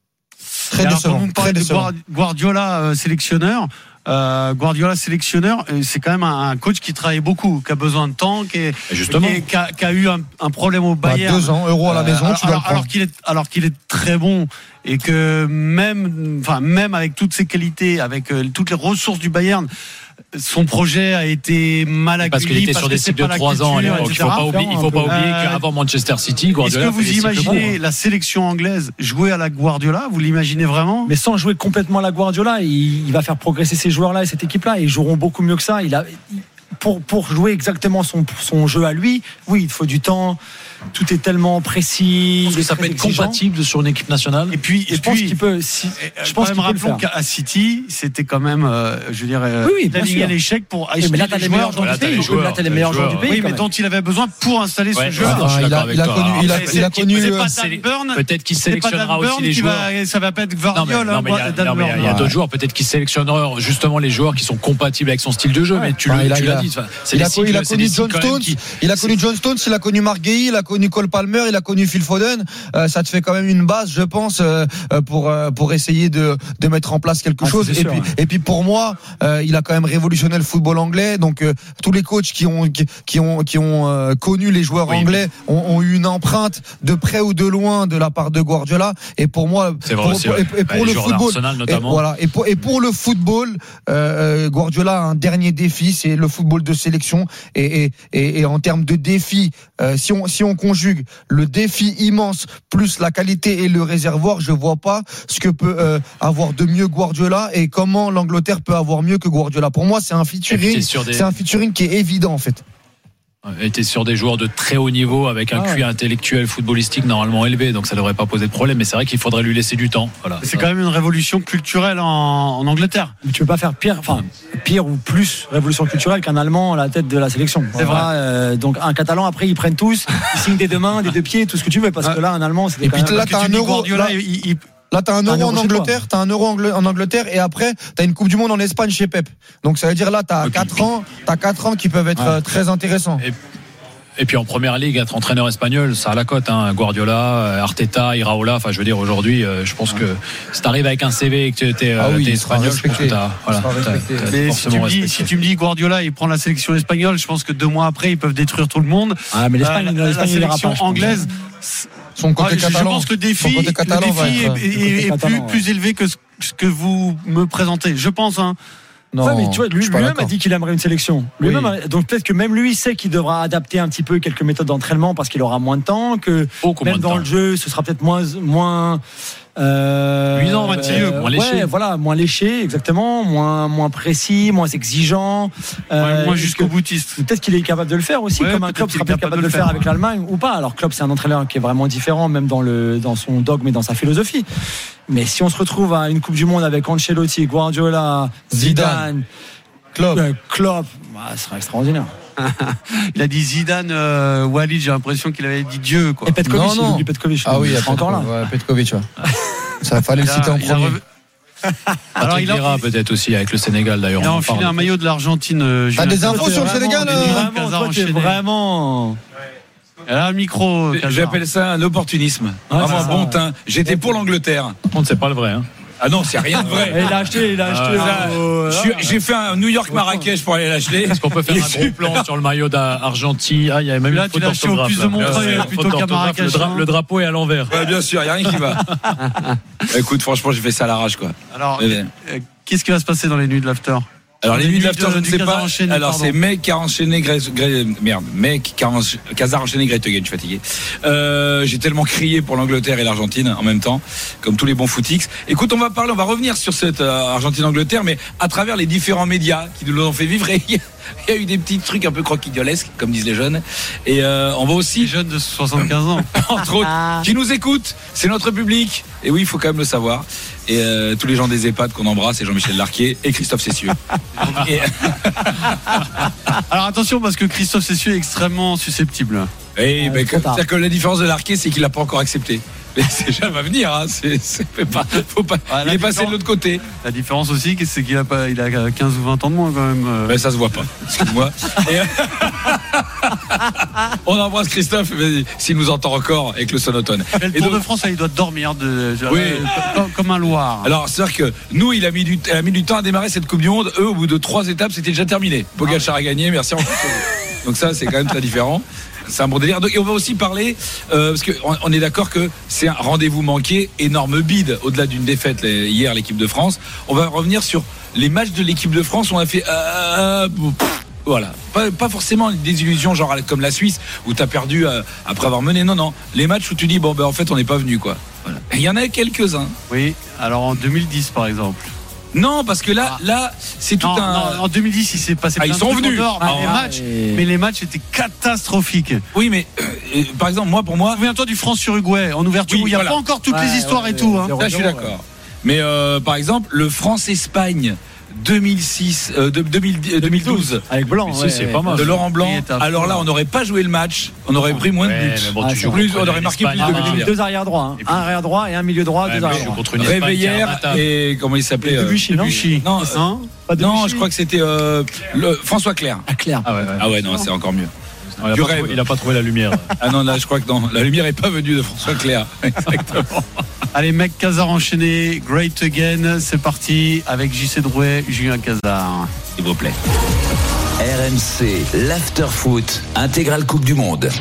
Très alors, décevant. Quand vous parlez de Guardiola euh, sélectionneur. Euh, Guardiola sélectionneur, c'est quand même un coach qui travaille beaucoup, qui a besoin de temps, qui, est, Justement. qui, est, qui, a, qui a eu un, un problème au Bayern. Bah, deux ans, euro à la maison. Euh, alors, alors, alors qu'il est, alors qu'il est très bon et que même, enfin même avec toutes ses qualités, avec euh, toutes les ressources du Bayern. son projet a été mal accueilli parce qu'il était sur des cycles de trois ans à l'époque. Il ne faut pas oublier, il faut pas oublier euh, qu'avant Manchester City, Guardiola. Est-ce que vous imaginez la sélection anglaise jouer à la Guardiola? Vous l'imaginez vraiment? Mais sans jouer complètement à la Guardiola, il, il va faire progresser ces joueurs-là et cette équipe-là. Ils joueront beaucoup mieux que ça. Il a, pour, pour jouer exactement son, son jeu à lui, oui, il faut du temps. Tout est tellement précis. Est-ce que ça peut être exigeant. Compatible sur une équipe nationale? Et puis, et je puis, pense qu'il peut. Si, je pense qu'il rappelons qu'à City, c'était quand même, euh, je veux dire, oui, oui, d'aligner l'échec pour acheter là, t'as les meilleurs joueurs du pays. Là, t'as les meilleurs joueurs du pays. Oui, mais dont il avait besoin pour installer ce jeu. Il a connu, il a, il a connu. Peut-être qu'il sélectionnera aussi les joueurs. Ça va pas être Guardiola. Non, mais il y a d'autres joueurs. Peut-être qu'il sélectionnera justement les joueurs qui sont compatibles avec son style de jeu. Mais tu l'as dit. Il a connu John Stones. Il a connu John Stones. Il a connu Mark Gay. Il a connu Cole Palmer. Il a connu Phil Foden. Euh, ça te fait quand même une base, je pense, euh, pour euh, pour essayer de de mettre en place quelque ah, chose. Et sûr, puis ouais. et puis pour moi, euh, il a quand même révolutionné le football anglais. Donc euh, tous les coachs qui ont qui, qui ont qui ont euh, connu les joueurs oui, anglais ont, ont eu une empreinte de près ou de loin de la part de Guardiola. Et pour moi, c'est vrai, pour, c'est vrai. Et, et pour bah, le football, et, voilà. Et pour et pour le football, euh, Guardiola a un dernier défi, c'est le football de sélection. Et et et, et en termes de défi, euh, si on si on conjugue le défi immense plus la qualité et le réservoir, je vois pas ce que peut euh, avoir de mieux Guardiola et comment l'Angleterre peut avoir mieux que Guardiola. Pour moi, c'est un featuring, des... c'est un featuring qui est évident en fait. Était sur des joueurs de très haut niveau avec un ah, Q I ouais. intellectuel footballistique normalement élevé, donc ça devrait pas poser de problème. Mais c'est vrai qu'il faudrait lui laisser du temps. Voilà. C'est quand même une révolution culturelle en, en Angleterre. Mais tu peux pas faire pire, enfin pire ou plus révolution culturelle qu'un Allemand à la tête de la sélection. C'est vrai. Euh, donc un Catalan après ils prennent tous, ils signent des deux mains, des deux pieds, tout ce que tu veux, parce ah. que là un Allemand c'est. Et puis là t'as un euro. Là, il, il... Là, t'as un euro en Angleterre, t'as un euro en Angleterre, et après, t'as une Coupe du Monde en Espagne chez Pep. Donc, ça veut dire là, t'as okay. quatre ans, t'as quatre ans qui peuvent être ouais. très intéressants. Et... Et puis en première ligue, être entraîneur espagnol, ça a la cote. Hein. Guardiola, Arteta, Iraola. Enfin, je veux dire, aujourd'hui, euh, je pense que si t'arrives avec un C V et que t'es, ah oui, t'es espagnol, je pense que t'as. Voilà, t'as, t'as mais si tu, me dis, si tu me dis Guardiola, il prend la sélection espagnole, je pense que deux mois après, ils peuvent détruire tout le monde. Ah, mais l'Espagne, euh, la, la, la sélection pas, anglaise. Son côté ah, catalan. Je pense que le défi, le défi est, est, est plus, plus élevé que ce que vous me présentez. Je pense. Hein. Non, ouais, mais tu vois, lui, lui-même a dit qu'il aimerait une sélection. Lui-même oui. a, donc peut-être que même lui sait qu'il devra adapter un petit peu quelques méthodes d'entraînement parce qu'il aura moins de temps, que Beaucoup même dans temps. le jeu, ce sera peut-être moins moins euh, luisant, moins tireux, euh, moins léché. Ouais, voilà, moins léché, exactement, moins moins précis, moins exigeant, euh, ouais, moins jusqu'au boutiste. Peut-être qu'il est capable de le faire aussi, ouais, comme un Klopp sera peut-être capable de le faire, faire avec l'Allemagne ou pas. Alors Klopp, c'est un entraîneur qui est vraiment différent, même dans le dans son dogme et dans sa philosophie. Mais si on se retrouve à une Coupe du Monde avec Ancelotti, Guardiola, Zidane, Zidane Klopp, euh, Klopp, bah, ce sera extraordinaire. Il a dit Zidane, euh, Walid, j'ai l'impression qu'il avait dit Dieu, quoi. Et Petkovic, non, non. Il Petkovic. Ah oui, il est encore là. Ouais, Petkovic, ouais. Ça fallait le citer en premier. Alors il ira peut-être aussi avec le Sénégal d'ailleurs. Il a enfilé un maillot de l'Argentine. Euh, T'as des infos sur le Sénégal Vraiment, toi, vraiment. Alors, un micro. J'appelle ça un opportunisme. Ah, vraiment bon teint. J'étais pour l'Angleterre. On ne sait pas le vrai. Hein. Ah non, c'est rien de vrai. Il a acheté, il a acheté. Ah, euh, euh, j'ai fait un New York-Marrakech pour aller l'acheter. Est-ce qu'on peut faire un gros plan sur le maillot d'Argentine? Ah, il y a même là, une photo d'orthographe. Plus de Montreuil plutôt qu'à Marrakech. Le, dra- le drapeau est à l'envers. Ouais, bien sûr, il n'y a rien qui va. Écoute, franchement, j'ai fait ça à l'arrache, quoi. Alors, euh, qu'est-ce qui va se passer dans les nuits de l'after? Alors les nuits de l'after, je ne sais pas. Alors c'est mec qui a enchaîné Grèce, Grèce, merde, mec qui a enchaîné, Casar enchaîné Great Again, je suis fatigué. Euh, j'ai tellement crié pour l'Angleterre et l'Argentine en même temps, comme tous les bons footix. Écoute, on va parler, on va revenir sur cette euh, Argentine-Angleterre, mais à travers les différents médias qui nous l'ont fait vivre. Et il y a eu des petits trucs un peu croquignolesques, comme disent les jeunes. Et euh, on va aussi les jeunes de soixante-quinze ans, entre autres, qui nous écoutent. C'est notre public. Et oui, il faut quand même le savoir. Et euh, tous les gens des EHPAD qu'on embrasse, et Jean-Michel Larquet et Christophe Cessieux. et... Alors attention, parce que Christophe Cessieux est extrêmement susceptible. Et ouais, ben, c'est-à-dire que la différence de Larquet, c'est qu'il l'a pas encore accepté. Mais c'est jamais à venir, hein. c'est, c'est pas, faut pas. Ah, il est passé de l'autre côté. La différence aussi, c'est qu'il a pas, il a quinze ou vingt ans de moins quand même. Mais ça se voit pas. Excuse-moi. Et... On embrasse Christophe, s'il nous entend encore avec le sonotone. Mais le Tour donc... de France, il doit dormir de, de, oui. comme, comme un Loir. Alors c'est-à-dire que nous, il a mis du, il a mis du temps à démarrer cette Coupe du Monde. Eux, au bout de trois étapes, c'était déjà terminé. Pogacar a gagné. Merci. Donc ça, c'est quand même très différent. C'est un bon délire. Donc, et on va aussi parler, euh, parce qu'on on est d'accord que c'est un rendez-vous manqué, énorme bide, au-delà d'une défaite les, hier, l'équipe de France. On va revenir sur les matchs de l'équipe de France, on a fait euh, pff, voilà, pas, pas forcément des illusions genre comme la Suisse où t'as perdu euh, après avoir mené. Non, non, les matchs où tu dis bon ben en fait on n'est pas venu quoi. Voilà. Il y en a quelques-uns. Oui, alors en deux mille dix par exemple. Non, parce que là, ah. là, c'est tout non, un. Non, en deux mille dix, il s'est passé. Ah, plein ils sont de venus. Dehors, mais, ah, les matchs, et... mais les matchs étaient catastrophiques. Oui, mais euh, par exemple, moi, pour moi. Souviens-toi du France-Uruguay en ouverture oui, où il n'y a voilà. pas encore toutes ouais, les histoires ouais, et tout. Hein. Là, je suis d'accord. Ouais. Mais euh, par exemple, le France-Espagne. deux mille six, euh, deux mille, deux mille douze avec Blanc, ouais, c'est pas mal. De Laurent Blanc. Alors là, on n'aurait pas joué le match, on aurait pris moins ouais, de buts. Bon, ah, plus, on aurait marqué plus de buts. Deux arrière droits, hein. un arrière droit et un milieu droit, ouais, deux arrière droits. Réveillère et comment il s'appelait Debuchy, non, non, non, pas non, je crois que c'était euh, le, François Clerc. Ah Clerc. Ah ouais, ouais, ah ouais non, c'est encore mieux. Non, il, a pas trouvé, il a pas trouvé la lumière. Ah non, là, je crois que non. La lumière est pas venue de François Clerc. Exactement. Allez, mec, Cazard enchaîné, Great Again, c'est parti avec J C Drouet, Julien Cazard. S'il vous plaît. R M C, l'after foot, intégrale Coupe du Monde.